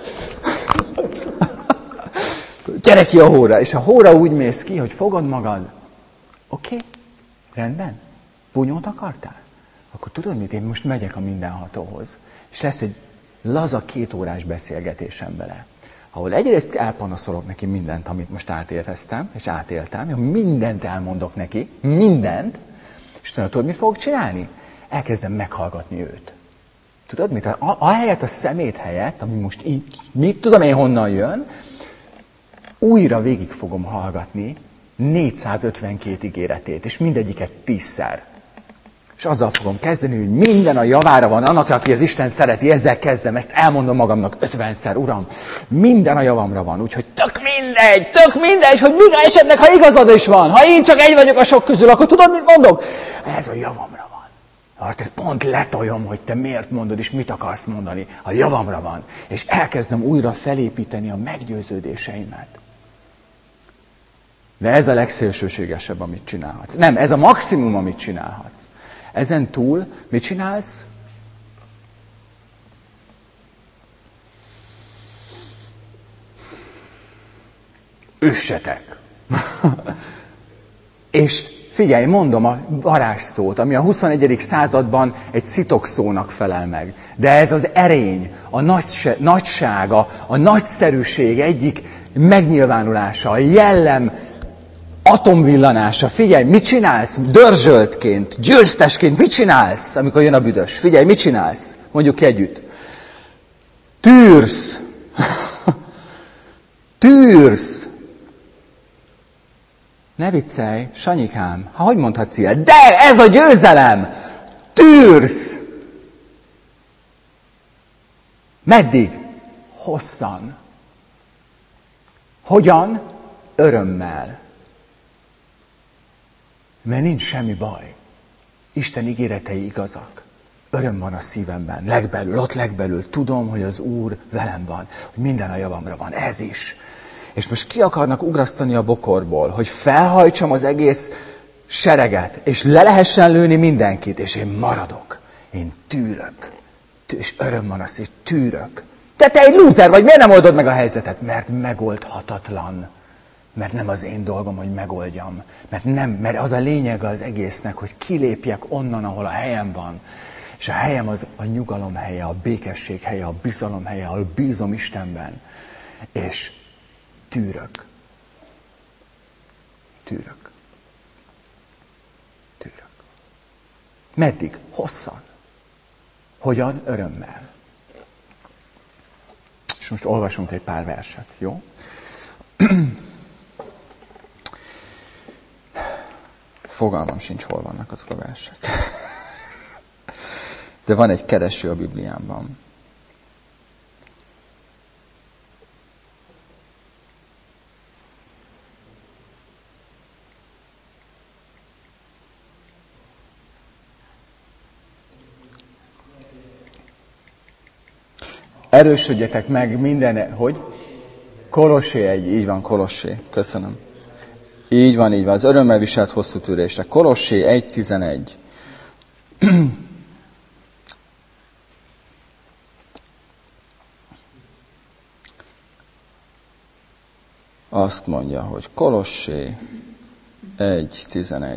Gyere ki a hóra. És a hóra úgy mész ki, hogy fogod magad. Oké, rendben? Bunyót akartál? Akkor tudod mit? Én most megyek a mindenhatóhoz. És lesz egy laza 2 órás beszélgetésem vele. Ahol egyrészt elpanaszolok neki mindent, amit most átéltem, és átéltem, mindent elmondok neki, mindent, és tudod, mit fogok csinálni? Elkezdem meghallgatni őt. Tudod mit? Ahelyett a szemét helyett, ami most így, mit tudom én honnan jön, újra végig fogom hallgatni 452 ígéretét, és mindegyiket 10-szer. És azzal fogom kezdeni, hogy minden a javára van, annak, aki az Isten szereti, ezzel kezdem, ezt elmondom magamnak 50-szer, Uram, minden a javamra van, úgyhogy tök mindegy, hogy mi esetleg, ha igazad is van, ha én csak egy vagyok a sok közül, akkor tudod, mit mondok? Ez a javamra van. Tehát pont letoljom, hogy te miért mondod, és mit akarsz mondani. A javamra van. És elkezdem újra felépíteni a meggyőződéseimet. De ez a legszélsőségesebb, amit csinálhatsz. Nem, ez a maximum, amit csinálhatsz. Ezen túl mit csinálsz? Üssetek! És figyelj, mondom a varázsszót, ami a 21. században egy szitokszónak felel meg. De ez az erény, a nagysága, a nagyszerűség egyik megnyilvánulása, a jellem atomvillanása. Figyelj, mit csinálsz? Dörzsöltként, győztesként mit csinálsz, amikor jön a büdös? Figyelj, mit csinálsz? Mondjuk együtt. Tűrsz. Tűrsz. Ne viccelj, Sanyikám, hogy mondhatsz ilyet? De ez a győzelem! Tűrsz! Meddig? Hosszan. Hogyan? Örömmel. Mert nincs semmi baj. Isten ígéretei igazak. Öröm van a szívemben, legbelül, ott legbelül. Tudom, hogy az Úr velem van, hogy minden a javamra van. Ez is. És most ki akarnak ugrasztani a bokorból, hogy felhajtsam az egész sereget, és le lehessen lőni mindenkit, és én maradok. Én tűrök. És öröm van az, hogy tűrök. De te egy lúzer vagy, miért nem oldod meg a helyzetet? Mert megoldhatatlan. Mert nem az én dolgom, hogy megoldjam. Mert az a lényege az egésznek, hogy kilépjek onnan, ahol a helyem van. És a helyem az a nyugalom helye, a békesség helye, a bizalom helye, ahol bízom Istenben. És tűrök. Tűrök. Tűrök. Meddig? Hosszan. Hogyan? Örömmel. És most olvasunk egy pár verset, jó? Fogalmam sincs, hol vannak azok a versek. De van egy kereső a Bibliámban. Erősödjetek meg minden, hogy? Kolossé 1, így van, Kolossé, köszönöm. Így van, az örömmel viselt hosszú tűrésre. Kolossé 1.11. Azt mondja, hogy Kolossé 1.11.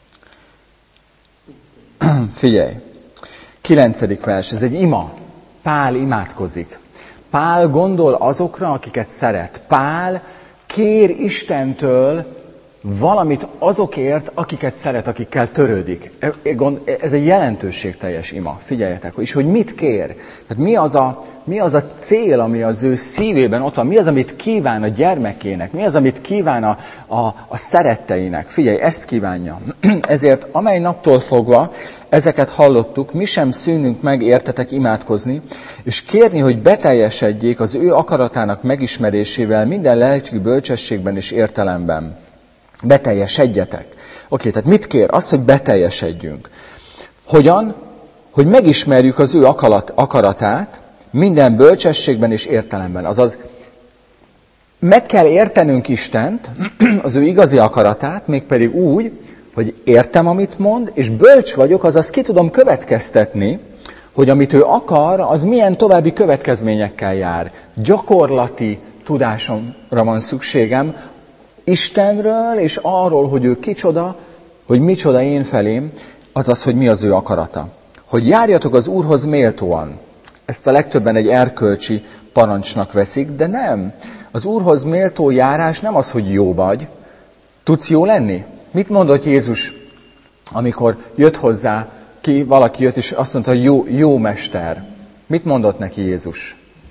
Figyelj, 9. vers, ez egy ima. Pál imádkozik. Pál gondol azokra, akiket szeret. Pál kér Istentől valamit azokért, akiket szeret, akikkel törődik. Ez egy jelentőségteljes ima. Figyeljetek, és hogy mit kér. Tehát mi az a cél, ami az ő szívében ott van? Mi az, amit kíván a gyermekének? Mi az, amit kíván a szeretteinek? Figyelj, ezt kívánja. Ezért amely naptól fogva ezeket hallottuk, mi sem szűnünk meg értetek imádkozni, és kérni, hogy beteljesedjék az ő akaratának megismerésével minden lelki bölcsességben és értelemben. Beteljesedjetek. Oké, tehát mit kér? Azt, hogy beteljesedjünk. Hogyan? Hogy megismerjük az ő akaratát minden bölcsességben és értelemben. Azaz, meg kell értenünk Istent, az ő igazi akaratát, mégpedig úgy, hogy értem, amit mond, és bölcs vagyok, azaz ki tudom következtetni, hogy amit ő akar, az milyen további következményekkel jár. Gyakorlati tudásomra van szükségem Istenről, és arról, hogy ő kicsoda, hogy micsoda én felém, azaz, hogy mi az ő akarata. Hogy járjatok az Úrhoz méltóan. Ezt a legtöbben egy erkölcsi parancsnak veszik, de nem. Az Úrhoz méltó járás nem az, hogy jó vagy. Tudsz jó lenni? Mit mondott Jézus, amikor jött hozzá, valaki jött, és azt mondta, hogy jó mester. Mit mondott neki Jézus?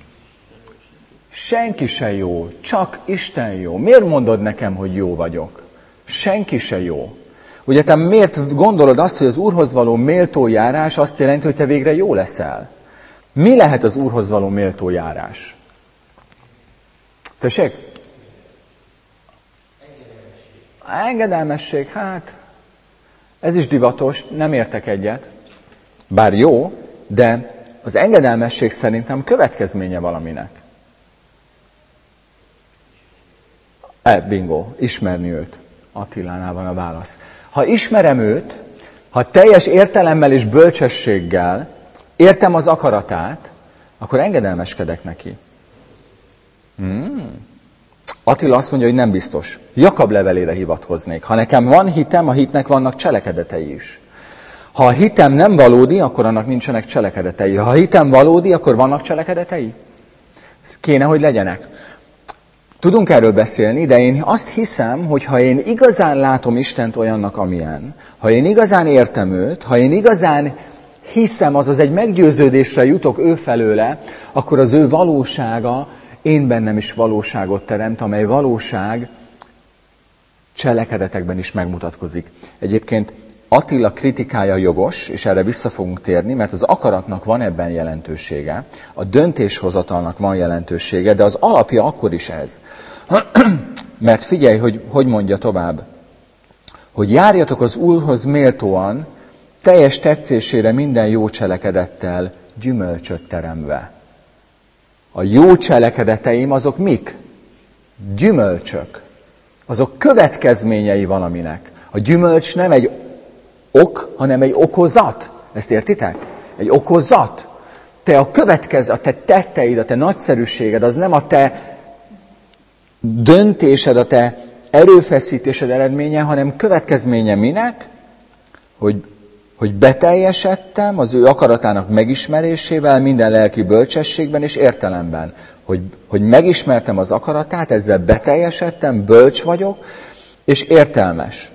Senki se jó, csak Isten jó. Miért mondod nekem, hogy jó vagyok? Senki se jó. Ugye te miért gondolod azt, hogy az Úrhoz való méltó járás azt jelenti, hogy te végre jó leszel? Mi lehet az Úrhoz való méltó járás? Tessék? Engedelmesség, hát ez is divatos, nem értek egyet. Bár jó, de az engedelmesség szerintem következménye valaminek. Bingo, ismerni őt. Attilánál van a válasz. Ha ismerem őt, ha teljes értelemmel és bölcsességgel értem az akaratát, akkor engedelmeskedek neki. Attila azt mondja, hogy nem biztos. Jakab levelére hivatkoznék. Ha nekem van hitem, a hitnek vannak cselekedetei is. Ha a hitem nem valódi, akkor annak nincsenek cselekedetei. Ha a hitem valódi, akkor vannak cselekedetei? Ez kéne, hogy legyenek. Tudunk erről beszélni, de én azt hiszem, hogy ha én igazán látom Istent olyannak, amilyen, ha én igazán értem őt, ha én igazán hiszem, azaz egy meggyőződésre jutok ő felőle, akkor az ő valósága én bennem is valóságot teremt, amely valóság cselekedetekben is megmutatkozik. Egyébként Attila kritikája jogos, és erre vissza fogunk térni, mert az akaratnak van ebben jelentősége, a döntéshozatalnak van jelentősége, de az alapja akkor is ez. Mert figyelj, hogy mondja tovább, hogy járjatok az Úrhoz méltóan, teljes tetszésére minden jó cselekedettel, gyümölcsöt teremve. A jó cselekedeteim azok mik? Gyümölcsök. Azok következményei valaminek. A gyümölcs nem egy ok, hanem egy okozat. Ezt értitek? Egy okozat. A te tetteid, a te nagyszerűséged, az nem a te döntésed, a te erőfeszítésed eredménye, hanem következménye minek? Hogy beteljesedtem az ő akaratának megismerésével, minden lelki bölcsességben és értelemben. Hogy megismertem az akaratát, ezzel beteljesedtem, bölcs vagyok, és értelmes.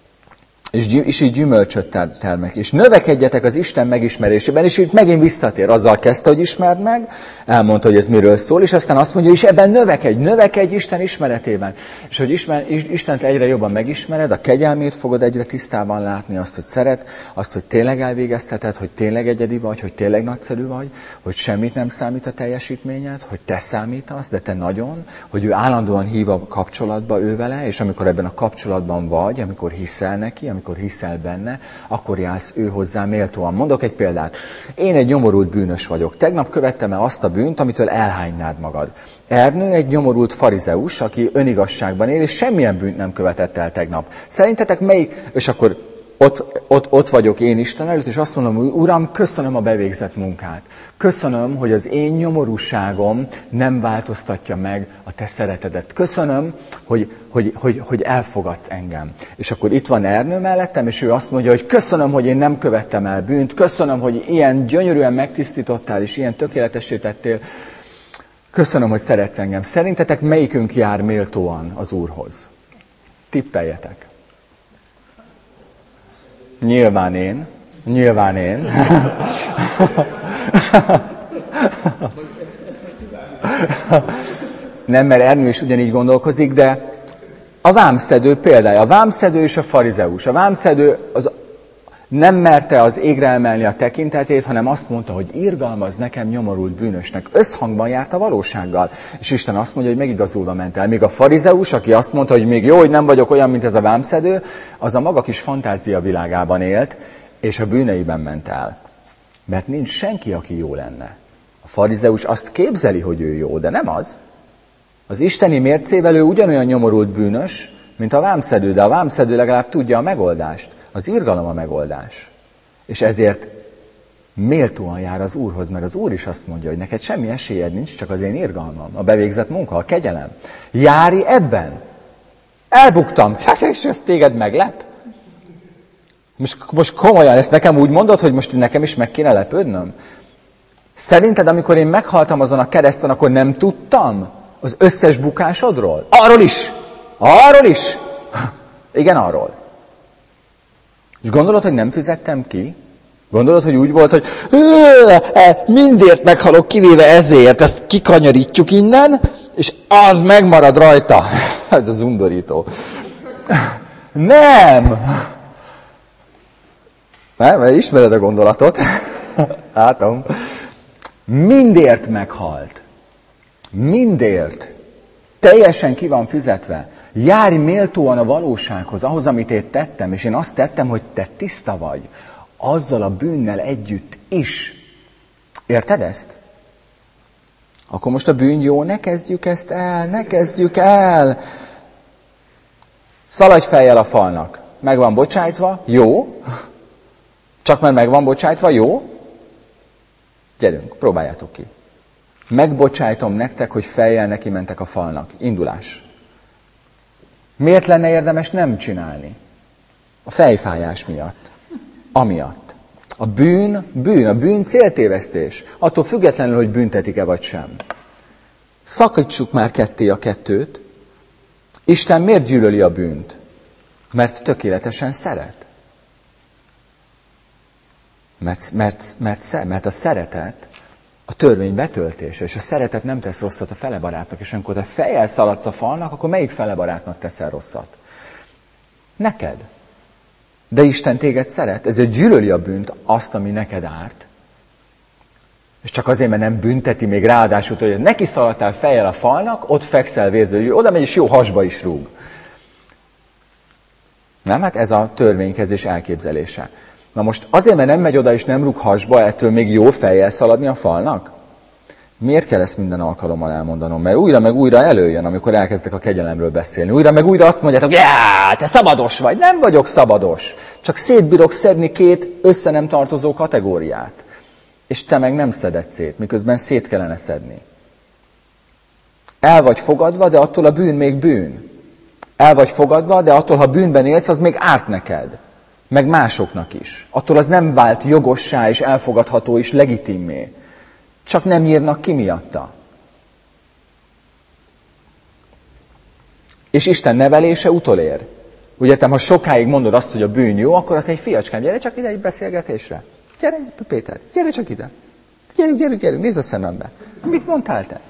És így gyümölcsöt termek. És növekedjetek az Isten megismerésében, és itt megint visszatér. Azzal kezdte, hogy ismerd meg, elmondta, hogy ez miről szól, és aztán azt mondja, és ebben növekedj Isten ismeretében. És hogy Istent egyre jobban megismered, a kegyelmét fogod egyre tisztában látni, azt, hogy szeret, azt, hogy tényleg elvégezteted, hogy tényleg egyedi vagy, hogy tényleg nagyszerű vagy, hogy semmit nem számít a teljesítményed, hogy te számítasz, de te nagyon, hogy ő állandóan hív a kapcsolatba ő vele, és amikor ebben a kapcsolatban vagy, amikor hiszel neki, amikor hiszel benne, akkor jársz ő hozzá méltóan. Mondok egy példát. Én egy nyomorult bűnös vagyok. Tegnap követtem el azt a bűnt, amitől elhánynád magad. Ernő egy nyomorult farizeus, aki önigazságban él, és semmilyen bűnt nem követett el tegnap. Szerintetek melyik? És akkor ott vagyok én Isten előtt, és azt mondom, hogy Uram, köszönöm a bevégzett munkát. Köszönöm, hogy az én nyomorúságom nem változtatja meg a te szeretedet. Köszönöm, hogy elfogadsz engem. És akkor itt van Ernő mellettem, és ő azt mondja, hogy köszönöm, hogy én nem követtem el bűnt. Köszönöm, hogy ilyen gyönyörűen megtisztítottál, és ilyen tökéletessé tettél. Köszönöm, hogy szeretsz engem. Szerintetek melyikünk jár méltóan az Úrhoz? Tippeljetek. Nyilván én. Nem, mert Ernő is ugyanígy gondolkozik, de a vámszedő példája. A vámszedő és a farizeus. A vámszedő nem merte az égre emelni a tekintetét, hanem azt mondta, hogy irgalmaz nekem nyomorult bűnösnek. Összhangban járt a valósággal. És Isten azt mondja, hogy megigazulva ment el. Míg a farizeus, aki azt mondta, hogy még jó, hogy nem vagyok olyan, mint ez a vámszedő, az a maga kis fantázia világában élt, és a bűneiben ment el. Mert nincs senki, aki jó lenne. A farizeus azt képzeli, hogy ő jó, de nem az. Az isteni mércével ő ugyanolyan nyomorult bűnös, mint a vámszedő, de a vámszedő legalább tudja a megoldást. Az irgalom a megoldás. És ezért méltóan jár az Úrhoz, mert az Úr is azt mondja, hogy neked semmi esélyed nincs, csak az én irgalmam, a bevégzett munka, a kegyelem. Járj ebben! Elbuktam! És ez téged meglep? Most komolyan, ezt nekem úgy mondod, hogy most nekem is meg kéne lepődnöm? Szerinted, amikor én meghaltam azon a kereszten, akkor nem tudtam az összes bukásodról? Arról is! Arról is! Igen, arról. És gondolod, hogy nem fizettem ki? Gondolod, hogy úgy volt, hogy mindért meghalok, kivéve ezért, ezt kikanyarítjuk innen, és az megmarad rajta. Ez az undorító. Nem! Mert ismered a gondolatot. Látom. Mindért meghalt. Mindért. Teljesen ki van fizetve. Járj méltóan a valósághoz, ahhoz, amit én tettem, és én azt tettem, hogy te tiszta vagy. Azzal a bűnnel együtt is. Érted ezt? Akkor most a bűn jó, ne kezdjük ezt el, ne kezdjük el. Szaladj fejjel a falnak. Meg van bocsájtva, jó. Csak mert meg van bocsájtva, jó. Gyerünk, próbáljátok ki. Megbocsájtom nektek, hogy fejjel neki mentek a falnak. Indulás. Miért lenne érdemes nem csinálni? A fejfájás miatt. Amiatt. A bűn céltévesztés. Attól függetlenül, hogy büntetik-e vagy sem. Szakítsuk már ketté a kettőt. Isten miért gyűlöli a bűnt? Mert tökéletesen szeret. Mert a szeretet a törvény betöltése, és a szeretet nem tesz rosszat a felebarátnak, és amikor te fejjel szaladsz a falnak, akkor melyik felebarátnak teszel rosszat? Neked. De Isten téged szeret, ezért gyűlöli a bűnt, azt, ami neked árt. És csak azért, mert nem bünteti még ráadásul, hogy neki szaladtál fejjel a falnak, ott fekszel vérző, oda megy és jó hasba is rúg. Nem? Hát ez a törvénykezés elképzelése. Na most azért, mert nem megy oda és nem rúg hasba, ettől még jó fejjel szaladni a falnak? Miért kell ezt minden alkalommal elmondanom? Mert újra meg újra előjön, amikor elkezdek a kegyelemről beszélni. Újra meg újra azt mondjátok, te szabados vagy. Nem vagyok szabados. Csak szétbírok szedni két össze nem tartozó kategóriát. És te meg nem szeded szét, miközben szét kellene szedni. El vagy fogadva, de attól a bűn még bűn. El vagy fogadva, de attól, ha bűnben élsz, az még árt neked. Meg másoknak is. Attól az nem vált jogossá és elfogadható és legitimmé. Csak nem írnak ki miatta. És Isten nevelése utolér. Ugye te, ha sokáig mondod azt, hogy a bűn jó, akkor azt egy fiacskám, gyere csak ide egy beszélgetésre. Gyere, Péter, gyere csak ide. Gyerünk, nézz a szemembe. Mit mondtál te?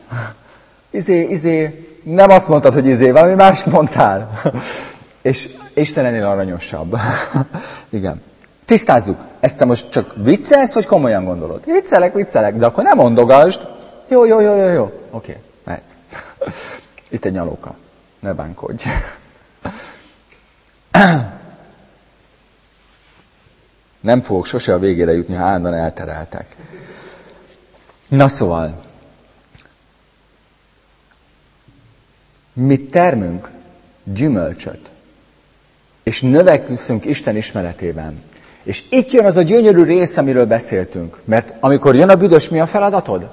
Nem azt mondtad, hogy valami más mondtál. És Isten ennél aranyosabb. Igen. Tisztázzuk. Ezt te most csak viccelsz, vagy komolyan gondolod? Viccelek, de akkor nem mondogasd. Jó. Oké, mehetsz. Itt egy nyalóka. Ne bánkodj. Nem fogok sose a végére jutni, ha állandóan eltereltek. Na szóval, mi termünk gyümölcsöt, és növekszünk Isten ismeretében. És itt jön az a gyönyörű rész, amiről beszéltünk. Mert amikor jön a büdös, mi a feladatod?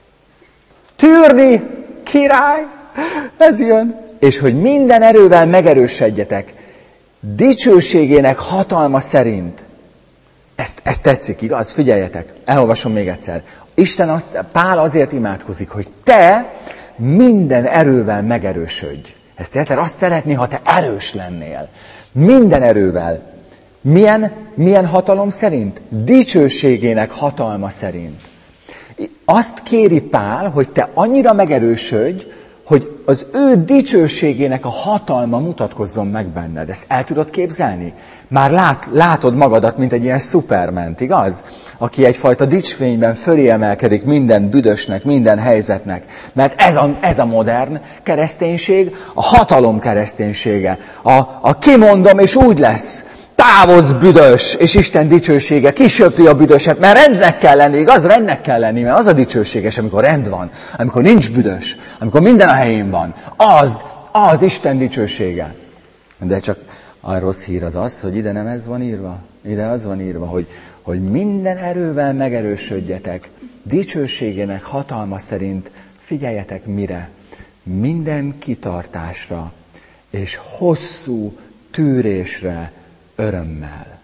Tűrni, király! Ez jön. És hogy minden erővel megerősödjetek, dicsőségének hatalma szerint. Ezt tetszik, igaz? Figyeljetek, elolvasom még egyszer. Pál azért imádkozik, hogy te minden erővel megerősödj. Ezt érted? Azt szeretné, ha te erős lennél. Minden erővel. Milyen hatalom szerint? Dicsőségének hatalma szerint. Azt kéri Pál, hogy te annyira megerősödj, hogy az ő dicsőségének a hatalma mutatkozzon meg benned. Ezt el tudod képzelni? Már látod magadat, mint egy ilyen szuperment, igaz? Aki egyfajta dicsfényben fölé emelkedik minden büdösnek, minden helyzetnek. Mert ez a modern kereszténység, a hatalom kereszténysége. A kimondom, és úgy lesz. Távozz büdös, és Isten dicsősége kisöpri a büdöset, mert rendnek kell lenni, igaz? Rendnek kell lenni, mert az a dicsőséges, amikor rend van, amikor nincs büdös, amikor minden a helyén van. Az Isten dicsősége. De csak a rossz hír az, hogy ide nem ez van írva. Ide az van írva, hogy minden erővel megerősödjetek, dicsőségének hatalma szerint figyeljetek mire? Minden kitartásra és hosszú tűrésre, örömmel.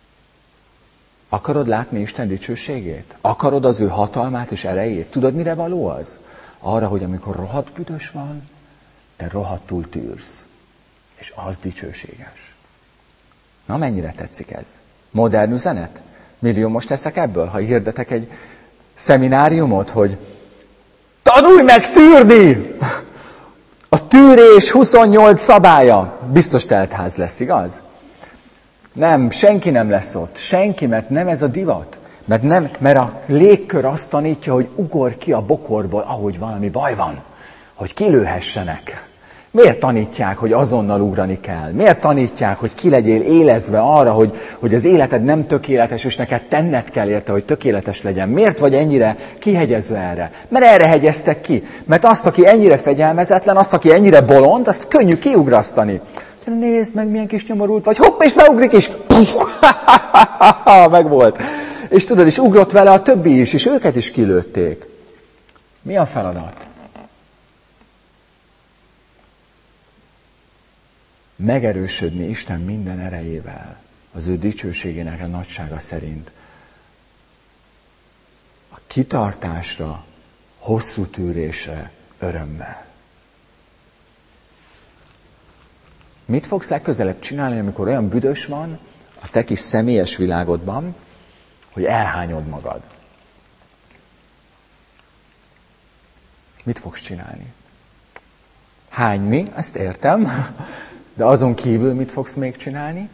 Akarod látni Isten dicsőségét? Akarod az ő hatalmát és erejét? Tudod, mire való az? Arra, hogy amikor rohadt büdös van, te rohadtul tűrsz. És az dicsőséges. Na, mennyire tetszik ez? Modern üzenet? Milliómos leszek ebből, ha hirdetek egy szemináriumot, hogy tanulj meg tűrni! A tűrés 28 szabálya. Biztos teltház lesz, igaz? Nem, senki nem lesz ott. Senki, mert nem ez a divat. Mert a légkör azt tanítja, hogy ugorj ki a bokorból, ahogy valami baj van. Hogy kilőhessenek. Miért tanítják, hogy azonnal ugrani kell? Miért tanítják, hogy ki legyél élezve arra, hogy az életed nem tökéletes, és neked tenned kell érte, hogy tökéletes legyen? Miért vagy ennyire kihegyezve erre? Mert erre hegyeztek ki. Mert azt, aki ennyire fegyelmezetlen, azt, aki ennyire bolond, azt könnyű kiugrasztani. nézd meg, milyen kis nyomorult vagy, hopp, és beugrik is. Meg volt. És tudod, és ugrott vele a többi is, és őket is kilőtték. Mi a feladat? Megerősödni Isten minden erejével, az ő dicsőségének a nagysága szerint. A kitartásra, hosszú tűrésre, örömmel. Mit fogsz legközelebb csinálni, amikor olyan büdös van a te kis személyes világodban, hogy elhányod magad? Mit fogsz csinálni? Hányni, ezt értem, de azon kívül mit fogsz még csinálni?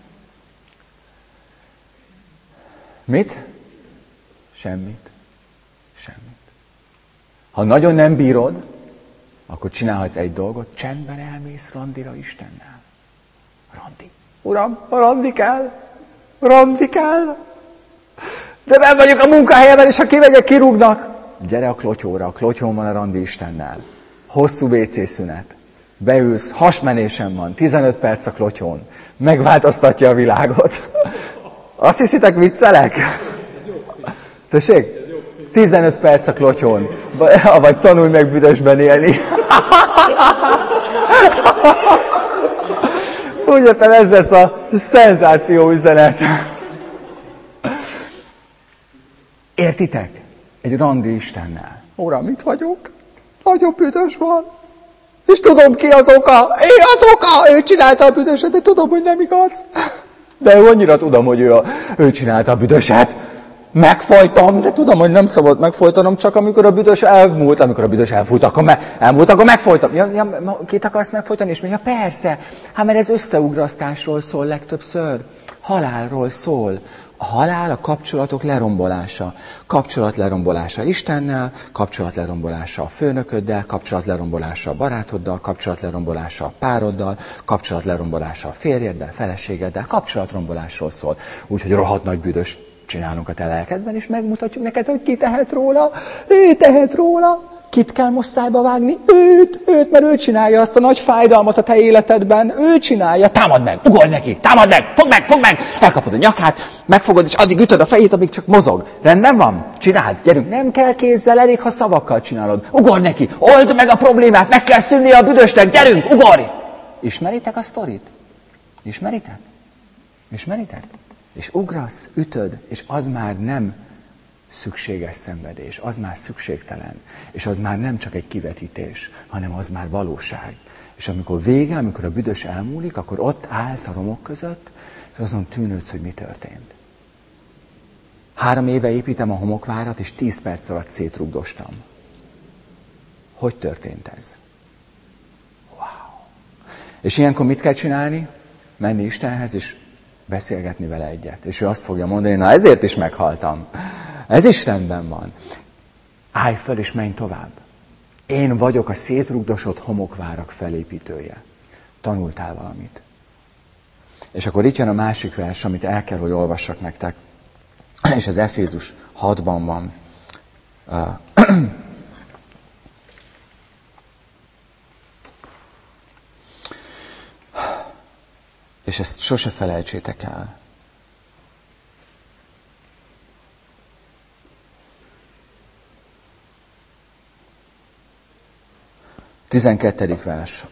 Mit? Semmit. Semmit. Ha nagyon nem bírod, akkor csinálhatsz egy dolgot, csendben elmész randira Istennel. Randi. Uram, randi kell. Randi kell. De nem vagyok a munkahelyemen, és ha kimegyek, kirúgnak. Gyere a klotyóra, a klotyón van a randi Istennel. Hosszú WC szünet. Beülsz, hasmenésem van, 15 perc a klotyón. Megváltoztatja a világot. Azt hiszitek, viccelek? Tessék? 15 perc a klotyón. Vagy tanulj meg büdösben élni. Úgy értem, ez lesz a szenzáció üzenet. Értitek? Egy randi Istennel. Uram, itt vagyok. Nagyon büdös van. És tudom, ki az oka. Én az oka. Ő csinálta a büdöset, de tudom, hogy nem igaz. De annyira tudom, hogy ő csinálta a büdöset. Megfojtom, de tudom, hogy nem szabad megfojtanom, csak amikor a büdös elmúlt, amikor a büdös elmúlt, akkor megfojtom. Ja, kit akarsz megfojtani? És mondja, persze. Hát mert ez összeugrasztásról szól legtöbbször. Halálról szól. A halál a kapcsolatok lerombolása. Kapcsolat lerombolása Istennel, kapcsolat lerombolása a főnököddel, kapcsolat lerombolása a barátoddal, kapcsolat lerombolása a pároddal, kapcsolat lerombolása a férjeddel, feleségeddel, kapcsolatrombolásról szól. Úgyhogy rohadt nagy büdös csinálunk a te lelkedben, és megmutatjuk neked, hogy ki tehet róla. Ő tehet róla. Kit kell most szájba vágni? Őt, mert ő csinálja azt a nagy fájdalmat a te életedben. Ő csinálja. Támad meg, ugorj neki, támad meg, fogd meg. Elkapod a nyakát, megfogod, és addig ütöd a fejét, amíg csak mozog. Rendben van? Csináld, gyerünk. Nem kell kézzel, elég, ha szavakkal csinálod. Ugorj neki, old meg a problémát, meg kell szűnnie a büdösnek, gyerünk, ugorj! Ismeritek a sztorit? Ismeritek? És ugrasz, ütöd, és az már nem szükséges szenvedés, az már szükségtelen, és az már nem csak egy kivetítés, hanem az már valóság. És amikor vége, amikor a büdös elmúlik, akkor ott állsz a romok között, és azon tűnődsz, hogy mi történt. 3 éve építem a homokvárat, és 10 perc alatt szétrugdostam. Hogy történt ez? Wow! És ilyenkor mit kell csinálni? Menni Istenhez, és beszélgetni vele egyet. És ő azt fogja mondani, na ezért is meghaltam. Ez is rendben van. Állj föl, és menj tovább. Én vagyok a szétrugdosott homokvárak felépítője. Tanultál valamit. És akkor itt jön a másik vers, amit el kell, hogy olvassak nektek. És az Efézus 6-ban van. És ezt sose felejtsétek el. 12. vers.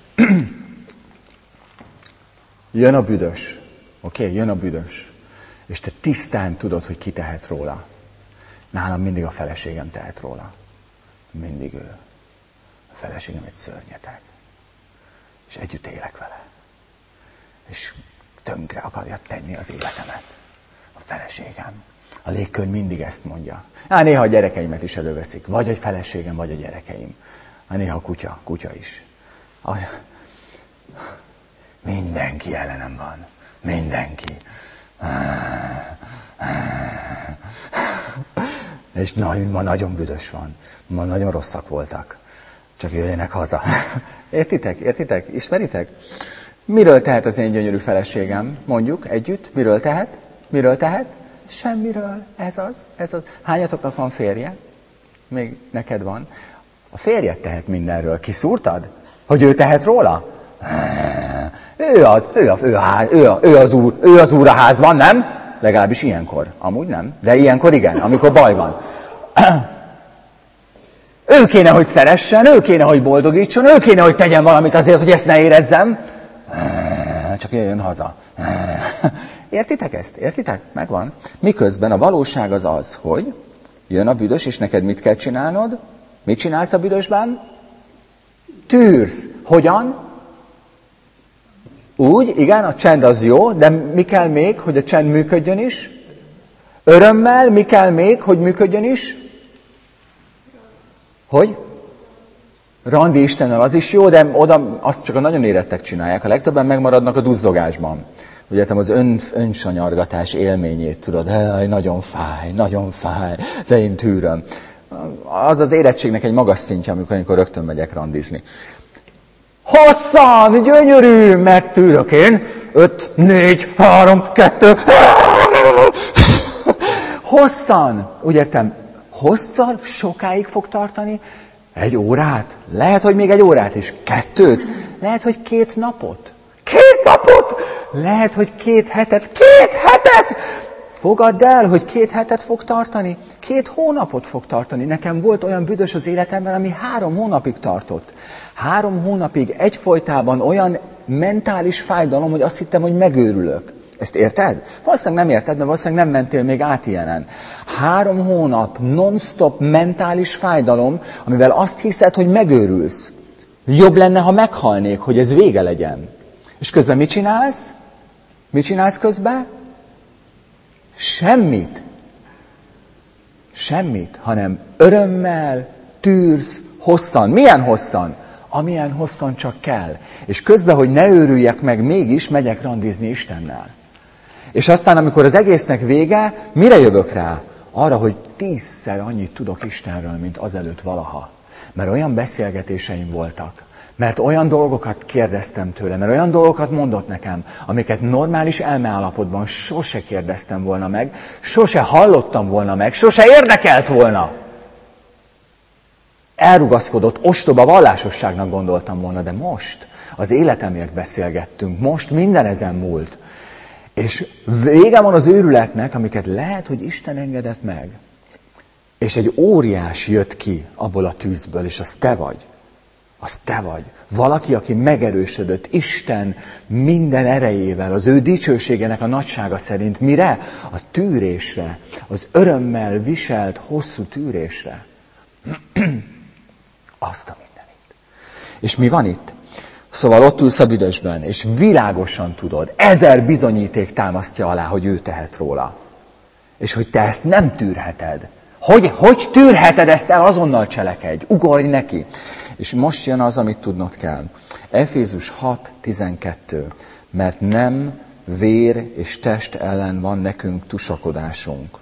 Jön a büdös. Oké, jön a büdös. És te tisztán tudod, hogy ki tehet róla. Nálam mindig a feleségem tehet róla. Mindig ő. A feleségem egy szörnyeteg. És együtt élek vele. És tönkre akarja tenni az életemet. A feleségem. A légkör mindig ezt mondja. Néha a gyerekeimet is előveszik. Vagy a feleségem, vagy a gyerekeim. Néha a kutya is. Mindenki ellenem van. Mindenki. És ma nagyon büdös van. Ma nagyon rosszak voltak. Csak jöjjenek haza. Értitek? Ismeritek? Miről tehet az én gyönyörű feleségem? Mondjuk együtt. Miről tehet? Semmiről. Ez az. Hányatoknak van férje? Még neked van. A férjed tehet mindenről. Kiszúrtad? Hogy ő tehet róla? Ő az úr a házban, nem? Legalábbis ilyenkor. Amúgy nem, de ilyenkor igen, amikor baj van. Ő kéne, hogy szeressen, ő kéne, hogy boldogítson, ő kéne, hogy tegyen valamit azért, hogy ezt ne érezzem. Csak jöjjön haza. Értitek ezt? Értitek? Megvan. Miközben a valóság az, hogy jön a büdös, és neked mit kell csinálnod? Mit csinálsz a büdösben? Tűrsz. Hogyan? Úgy, igen, a csend az jó, de mi kell még, hogy a csend működjön is? Örömmel, mi kell még, hogy működjön is? Hogy? Randi Istennel az is jó, de oda azt csak a nagyon érettek csinálják. A legtöbben megmaradnak a duzzogásban. Ugye az önsanyargatás élményét, tudod, nagyon fáj, de én tűröm. Az az érettségnek egy magas szintje, amikor rögtön megyek randizni. Hosszan, gyönyörű, megtűrök én. 5, 4, 3, 2. Hosszan, úgy értem, hosszan sokáig fog tartani? 1 órát? Lehet, hogy még 1 órát is. 2? Lehet, hogy 2 napot? 2 napot? Lehet, hogy 2 hetet. 2 hetet! Fogadd el, hogy 2 hetet fog tartani. 2 hónapot fog tartani. Nekem volt olyan büdös az életemben, ami 3 hónapig tartott. 3 hónapig egyfolytában olyan mentális fájdalom, hogy azt hittem, hogy megőrülök. Ezt érted? Valószínűleg nem érted, mert valószínűleg nem mentél még át ilyenen. 3 hónap non-stop mentális fájdalom, amivel azt hiszed, hogy megőrülsz. Jobb lenne, ha meghalnék, hogy ez vége legyen. És közben mit csinálsz? Mit csinálsz közben? Semmit. Semmit, hanem örömmel tűrsz hosszan. Milyen hosszan? Amilyen hosszan csak kell. És közben, hogy ne őrüljek meg, mégis megyek randizni Istennel. És aztán, amikor az egésznek vége, mire jövök rá? Arra, hogy 10-szer annyit tudok Istenről, mint azelőtt valaha. Mert olyan beszélgetéseim voltak. Mert olyan dolgokat kérdeztem tőle, mert olyan dolgokat mondott nekem, amiket normális elmeállapotban sose kérdeztem volna meg, sose hallottam volna meg, sose érdekelt volna. Elrugaszkodott, ostoba vallásosságnak gondoltam volna, de most az életemért beszélgettünk, most minden ezen múlt. És vége van az őrületnek, amiket lehet, hogy Isten engedett meg. És egy óriás jött ki abból a tűzből, és az te vagy. Az te vagy. Valaki, aki megerősödött Isten minden erejével, az ő dicsőségének a nagysága szerint. Mire? A tűrésre. Az örömmel viselt hosszú tűrésre. Azt a mindenit. És mi van itt? Szóval ott ülsz a büdösben, és világosan tudod, 1000 bizonyíték támasztja alá, hogy ő tehet róla. És hogy te ezt nem tűrheted. Hogy tűrheted ezt el? Azonnal cselekedj, ugorj neki. És most jön az, amit tudnod kell. Efézus 6:12. Mert nem vér és test ellen van nekünk tusakodásunk.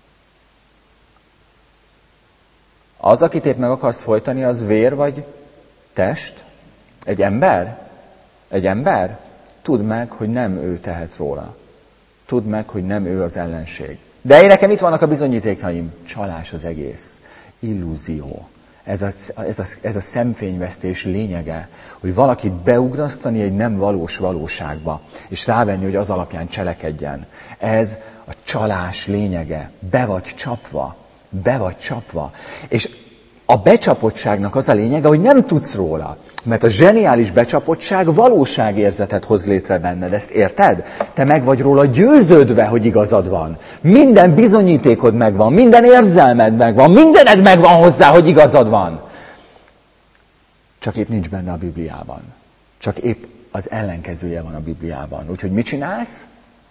Az, akit épp meg akarsz folytani, az vér vagy test? Egy ember? Egy ember? Tudd meg, hogy nem ő tehet róla. Tudd meg, hogy nem ő az ellenség. De én nekem itt vannak a bizonyítékaim. Csalás az egész. Illúzió. Ez a szemfényvesztés lényege, hogy valakit beugrasztani egy nem valós valóságba, és rávenni, hogy az alapján cselekedjen. Ez a csalás lényege. Be vagy csapva. Be vagy csapva. És a becsapottságnak az a lényege, hogy nem tudsz róla. Mert a zseniális becsapottság valóságérzetet hoz létre benned. Ezt érted? Te meg vagy róla győződve, hogy igazad van. Minden bizonyítékod megvan, minden érzelmed megvan, mindened megvan hozzá, hogy igazad van. Csak épp nincs benne a Bibliában. Csak épp az ellenkezője van a Bibliában. Úgyhogy mit csinálsz?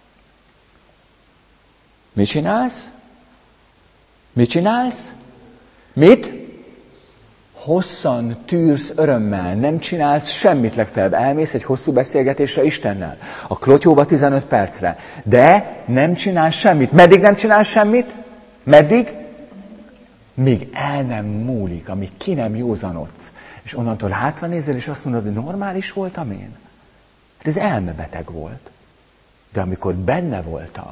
Mit csinálsz? Mit csinálsz? Mit? Hosszan tűrsz örömmel, nem csinálsz semmit, legfeljebb elmész egy hosszú beszélgetésre Istennel. A klotyóba 15 percre. De nem csinálsz semmit. Meddig nem csinálsz semmit? Meddig? Míg el nem múlik, amíg ki nem józanodsz. És onnantól hátranézel, és azt mondod, hogy normális voltam én? Hát ez elmebeteg volt. De amikor benne voltam,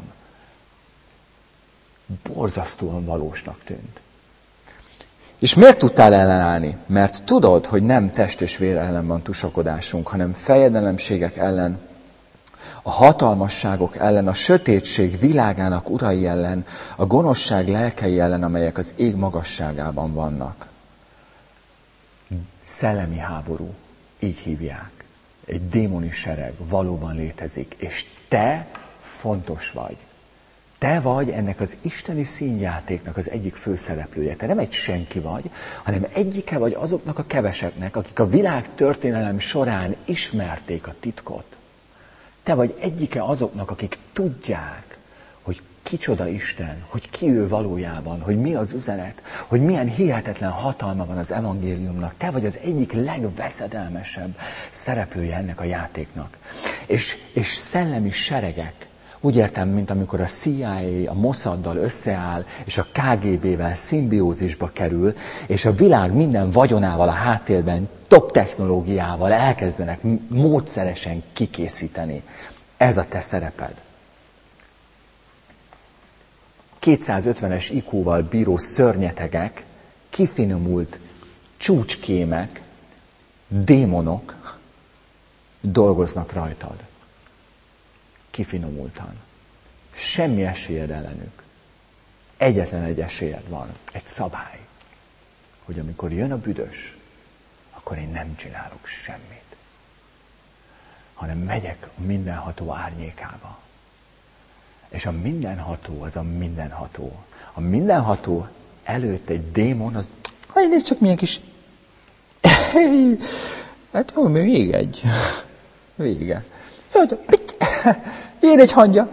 borzasztóan valósnak tűnt. És miért tudtál ellenállni? Mert tudod, hogy nem test és vér ellen van tusakodásunk, hanem fejedelemségek ellen, A hatalmasságok ellen, a sötétség világának urai ellen, a gonoszság lelkei ellen, amelyek az ég magasságában vannak. Szellemi háború, így hívják. Egy démoni sereg valóban létezik, és te fontos vagy. Te vagy ennek az isteni színjátéknak az egyik főszereplője. Te nem egy senki vagy, hanem egyike vagy azoknak a keveseknek, akik a világ történelem során ismerték a titkot. Te vagy egyike azoknak, akik tudják, hogy kicsoda Isten, hogy ki ő valójában, hogy mi az üzenet, hogy milyen hihetetlen hatalma van az evangéliumnak. Te vagy az egyik legveszedelmesebb szereplője ennek a játéknak. És szellemi seregek, úgy értem, mint amikor a CIA a Mossaddal összeáll, és a KGB-vel szimbiózisba kerül, és a világ minden vagyonával a háttérben, top technológiával elkezdenek módszeresen kikészíteni. Ez a te szereped. 250-es IQ-val bíró szörnyetegek, kifinomult csúcskémek, démonok dolgoznak rajtad. Kifinomultan. Semmi esélyed ellenük. Egyetlen egy esélyed van. Egy szabály. Hogy amikor jön a büdös, akkor én nem csinálok semmit. Hanem megyek a mindenható árnyékába. És a mindenható az a mindenható. A mindenható előtt egy démon, az... Hogy nézd csak milyen kis... Hát jó, még egy. Vége. Jön egy hangya.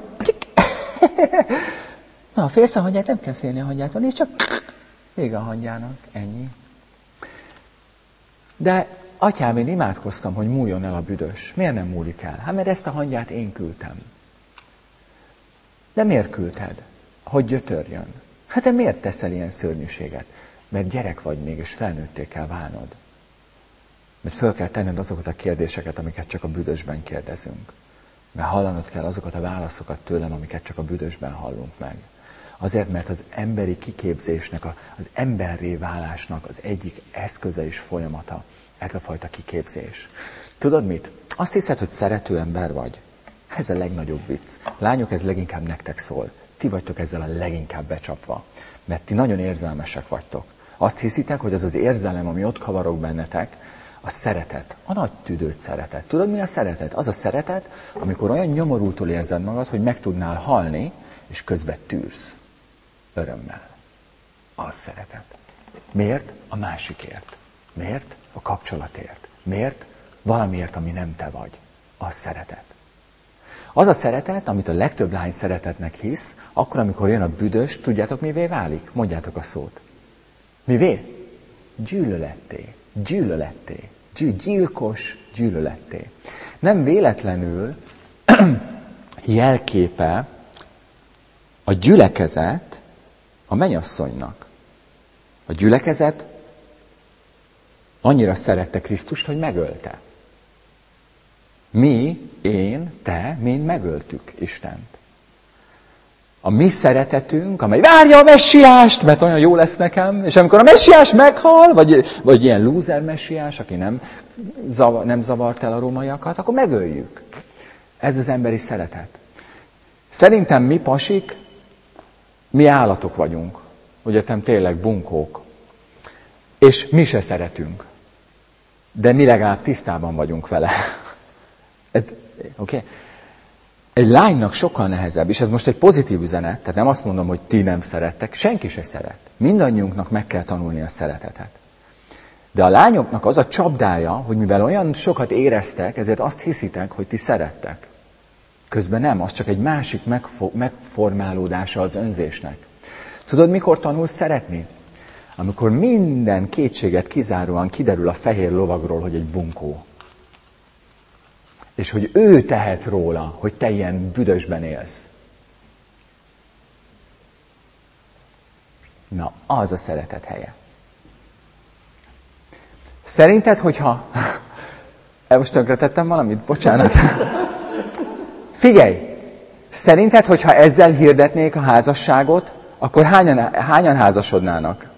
Na, félsz a hangyát, nem kell félni a hangyától, és csak vége a hangyának, ennyi. De atyám, én imádkoztam, hogy múljon el a büdös. Miért nem múlik el? Hát mert ezt a hangyát én küldtem. De miért küldted? Hogy gyötörjön? Hát de miért teszel ilyen szörnyűséget? Mert gyerek vagy még, és felnőtté kell válnod. Mert föl kell tenned azokat a kérdéseket, amiket csak a büdösben kérdezünk. Mert hallanod kell azokat a válaszokat tőlem, amiket csak a büdösben hallunk meg. Azért, mert az emberi kiképzésnek, az emberré válásnak az egyik eszköze és folyamata ez a fajta kiképzés. Tudod mit? Azt hiszed, hogy szerető ember vagy? Ez a legnagyobb vicc. Lányok, ez leginkább nektek szól. Ti vagytok ezzel a leginkább becsapva. Mert ti nagyon érzelmesek vagytok. Azt hiszitek, hogy az az érzelem, ami ott kavarog bennetek, a szeretet, a nagy tüdőt szeretet. Tudod, mi a szeretet? Az a szeretet, amikor olyan nyomorultul érzed magad, hogy meg tudnál halni, és közben tűrsz. Örömmel. Az szeretet. Miért? A másikért. Miért? A kapcsolatért. Miért? Valamiért, ami nem te vagy. Az szeretet. Az a szeretet, amit a legtöbb lány szeretetnek hisz, akkor, amikor jön a büdös, tudjátok, mivé válik? Mondjátok a szót. Mivé? Gyűlöletté. Gyűlöletté. Gyilkos gyűlöletté. Nem véletlenül jelképe a gyülekezet a mennyasszonynak. A gyülekezet annyira szerette Krisztust, hogy megölte. Mi, én, te, mind megöltük Istent. A mi szeretetünk, amely várja a messiást, mert olyan jó lesz nekem, és amikor a messiás meghal, vagy ilyen lúzer messiás, aki nem zavart el a rómaiakat, akkor megöljük. Ez az emberi szeretet. Szerintem mi pasik, mi állatok vagyunk. Ugye tényleg bunkók. És mi se szeretünk. De mi legalább tisztában vagyunk vele. Okay? Egy lánynak sokkal nehezebb, és ez most egy pozitív üzenet, tehát nem azt mondom, hogy ti nem szerettek, senki se szeret. Mindannyiunknak meg kell tanulni a szeretetet. De a lányoknak az a csapdája, hogy mivel olyan sokat éreztek, ezért azt hiszitek, hogy ti szerettek. Közben nem, az csak egy másik megformálódása az önzésnek. Tudod, mikor tanulsz szeretni? Amikor minden kétséget kizáróan kiderül a fehér lovagról, hogy egy bunkó. És hogy ő tehet róla, hogy te ilyen büdösben élsz. Na, az a szeretet helye. Szerinted, hogyha... Most tönkretettem valamit? Bocsánat. Figyelj! Szerinted, hogyha ezzel hirdetnék a házasságot, akkor hányan házasodnának?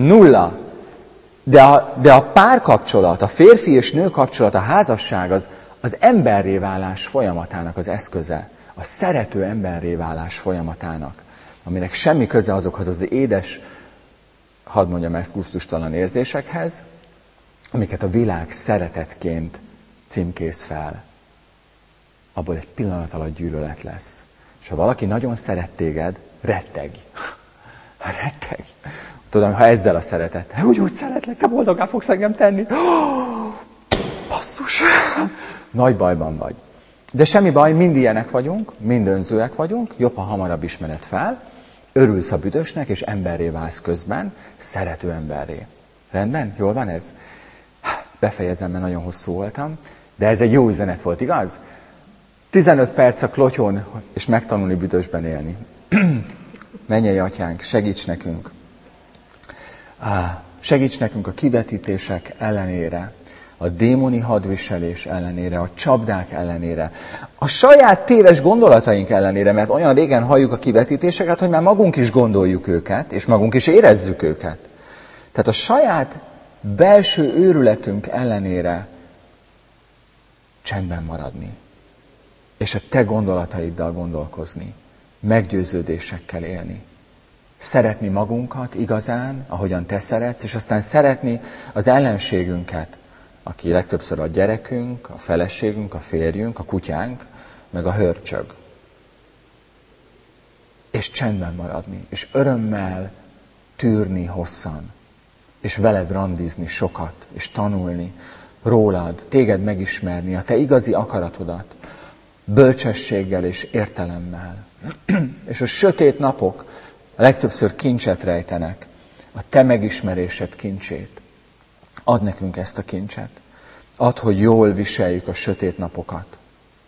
0. De a párkapcsolat, a férfi és nő kapcsolat, a házasság az emberré válás folyamatának az eszköze, a szerető emberré válás folyamatának, aminek semmi köze azokhoz az édes, hadd mondjam ezt, gusztustalan érzésekhez, amiket a világ szeretetként címkéz fel. Abból egy pillanat alatt gyűlölet lesz. És ha valaki nagyon szeret téged, rettegj. Retteg. Tudom, ha ezzel a szeretet, úgy szeretlek, te boldoggá fogsz engem tenni. Basszus. Nagy bajban vagy. De semmi baj, mind ilyenek vagyunk, mind önzőek vagyunk, jobb, ha hamarabb ismered fel, örülsz a büdösnek, és emberré válsz közben, szerető emberré. Rendben? Jól van ez? Befejezem, mert nagyon hosszú voltam, de ez egy jó üzenet volt, igaz? 15 perc a klotyon, és megtanulni büdösben élni. Mennyei Atyánk, segíts nekünk! Segíts nekünk a kivetítések ellenére, a démoni hadviselés ellenére, a csapdák ellenére, a saját téves gondolataink ellenére, mert olyan régen halljuk a kivetítéseket, hogy már magunk is gondoljuk őket, és magunk is érezzük őket. Tehát a saját belső őrületünk ellenére csendben maradni, és a te gondolataiddal gondolkozni, meggyőződésekkel élni. Szeretni magunkat igazán, ahogyan te szeretsz, és aztán szeretni az ellenségünket, aki legtöbbször a gyerekünk, a feleségünk, a férjünk, a kutyánk, meg a hörcsög. És csendben maradni, és örömmel tűrni hosszan, és veled randizni sokat, és tanulni rólad, téged megismerni, a te igazi akaratodat, bölcsességgel és értelemmel. És a sötét napok legtöbbször kincset rejtenek, a te megismerésed kincsét. Add nekünk ezt a kincset. Add, hogy jól viseljük a sötét napokat.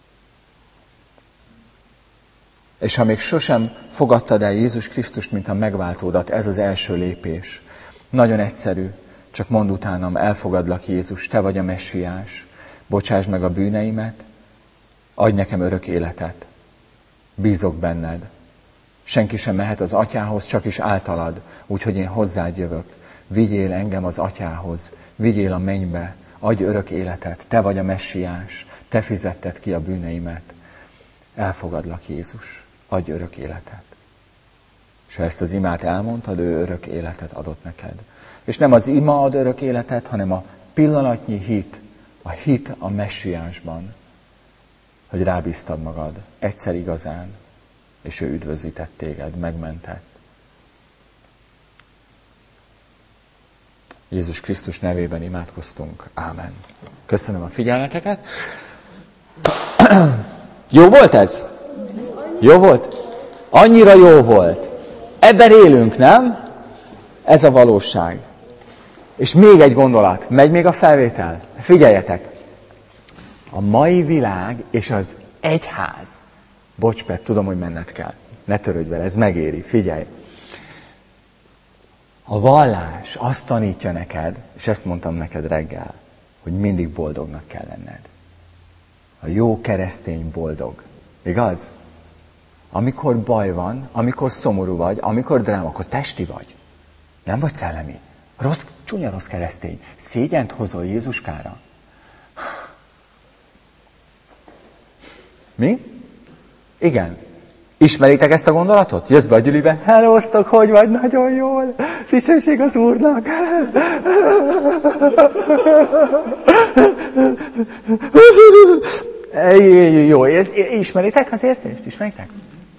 És ha még sosem fogadtad el Jézus Krisztust, mint a megváltódat, ez az első lépés. Nagyon egyszerű, csak mondd utánam, elfogadlak Jézus, te vagy a messiás, bocsásd meg a bűneimet, adj nekem örök életet, bízok benned. Senki sem mehet az Atyához, csak is általad, úgyhogy én hozzád jövök. Vigyél engem az Atyához, vigyél a mennybe, adj örök életet, te vagy a messiás, te fizetted ki a bűneimet. Elfogadlak Jézus, adj örök életet. És ha ezt az imát elmondtad, ő örök életet adott neked. És nem az ima ad örök életet, hanem a pillanatnyi hit, a hit a messiásban, hogy rábíztad magad egyszer igazán, és ő üdvözített téged, megmentett. Jézus Krisztus nevében imádkoztunk. Ámen. Köszönöm a figyelmeteket. Jó volt ez? Jó volt? Annyira jó volt. Ebben élünk, nem? Ez a valóság. És még egy gondolat. Megy még a felvétel? Figyeljetek. A mai világ és az egyház. Bocs, Pep, tudom, hogy menned kell. Ne törődj vele, ez megéri. Figyelj. A vallás azt tanítja neked, és ezt mondtam neked reggel, hogy mindig boldognak kell lenned. A jó keresztény boldog. Igaz? Amikor baj van, amikor szomorú vagy, amikor dráma, akkor testi vagy. Nem vagy szellemi. Csúnya rossz keresztény. Szégyent hozol Jézuskára. Mi? Igen. Ismeritek ezt a gondolatot? Jössz be a gyülibe, hellóztok, hogy vagy, nagyon jól, dicsőség az Úrnak. Jó, ismeritek az érzést? Ismeritek?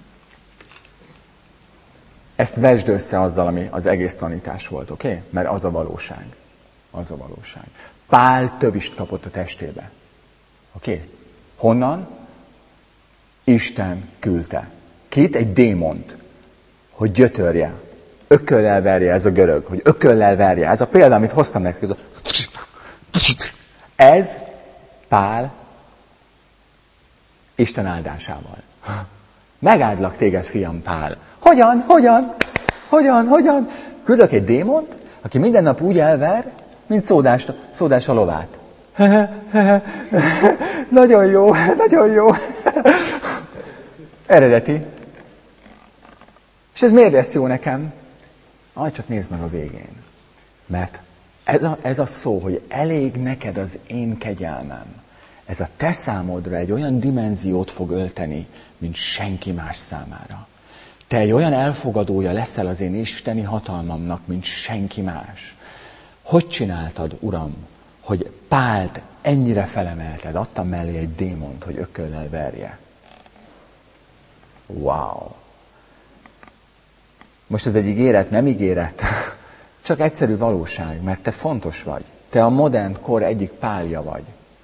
Ezt vesd össze azzal, ami az egész tanítás volt, oké? Okay? Mert az a valóság. Az a valóság. Pál tövist kapott a testébe. Oké? Okay? Honnan? Isten küldte. Kit? Egy démont. Hogy gyötörje. Ököllel verje, ez a görög. Hogy ököllel verje. Ez a példa, amit hoztam nektek. Ez Pál Isten áldásával. Megáldlak téged, fiam, Pál. Hogyan? Küldök egy démont, aki minden nap úgy elver, mint Szódás a lovát. Nagyon jó. Eredeti. És ez miért lesz jó nekem? Csak nézd meg a végén. Mert ez a szó, hogy elég neked az én kegyelmem. ez a te számodra egy olyan dimenziót fog ölteni, mint senki más számára. Te egy olyan elfogadója leszel az én isteni hatalmamnak, mint senki más. Hogy csináltad, Uram, hogy Pált ennyire felemelted, adtam mellé egy démont, hogy ököllel verje? Wow! Most ez egy ígéret, nem ígéret, csak egyszerű valóság, mert te fontos vagy. Te a modern kor egyik Pálja vagy.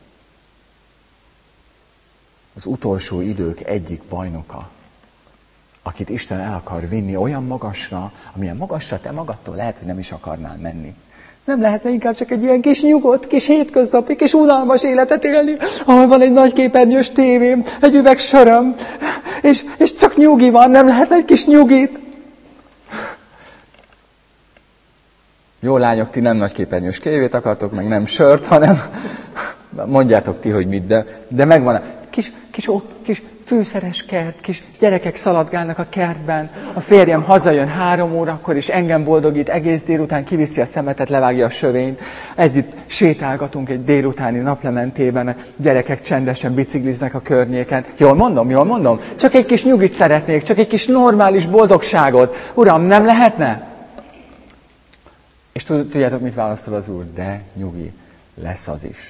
Az utolsó idők egyik bajnoka, akit Isten el akar vinni olyan magasra, amilyen magasra te magadtól lehet, hogy nem is akarnál menni. Nem lehetne inkább csak egy ilyen kis nyugodt, kis hétköznapi, kis unalmas életet élni, ahol van egy nagy képernyős tévém, egy üveg söröm, és csak nyugi van, nem lehetne egy kis nyugit. Jó lányok, ti nem nagy képernyős tévét akartok, meg nem sört, hanem mondjátok ti, hogy mit, de megvan a kis fűszeres kert, kis gyerekek szaladgálnak a kertben, a férjem hazajön 3 órakor, és engem boldogít, egész délután kiviszi a szemetet, levágja a sövényt, együtt sétálgatunk egy délutáni naplementében, a gyerekek csendesen bicikliznek a környéken. Jól mondom? Csak egy kis nyugit szeretnék, csak egy kis normális boldogságot. Uram, nem lehetne? És tudjátok, mit válaszol az Úr? De nyugi, lesz az is.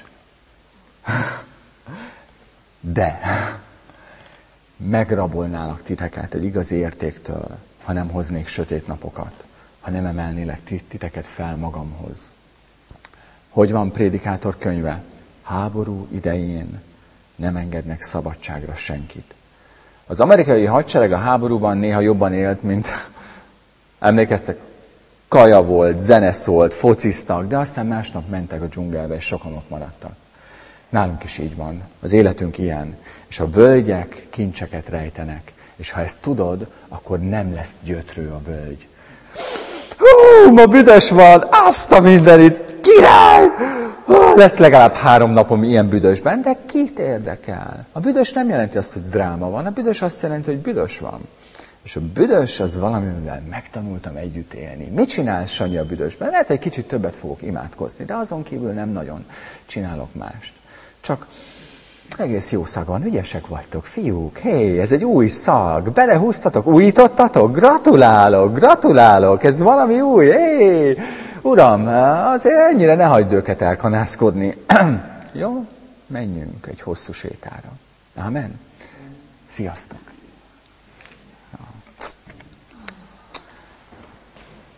De megrabolnálak titeket egy igazi értéktől, ha nem hoznék sötét napokat, ha nem emelnélek titeket fel magamhoz. Hogy van Prédikátor könyve? Háború idején nem engednek szabadságra senkit. Az amerikai hadsereg a háborúban néha jobban élt, mint emlékeztek? Kaja volt, zene szólt, fociztak, de aztán másnap mentek a dzsungelbe, és sokan ott maradtak. Nálunk is így van. Az életünk ilyen. És a völgyek kincseket rejtenek. És ha ezt tudod, akkor nem lesz gyötrő a völgy. Ma büdös van, azt a mindenit, király! Lesz legalább 3 napom ilyen büdösben, de kit érdekel? A büdös nem jelenti azt, hogy dráma van. A büdös azt jelenti, hogy büdös van. És a büdös az valamivel megtanultam együtt élni. Mit csinálsz, Sanyi, a büdösben? Lehet, egy kicsit többet fogok imádkozni, de azon kívül nem nagyon csinálok mást. Csak egész jó szag van, ügyesek vagytok, fiúk, hé, ez egy új szag, belehúztatok, újítottatok, gratulálok, ez valami új, hé, Uram, azért ennyire ne hagyd őket elkanászkodni. Jó, menjünk egy hosszú sétára. Amen. Sziasztok!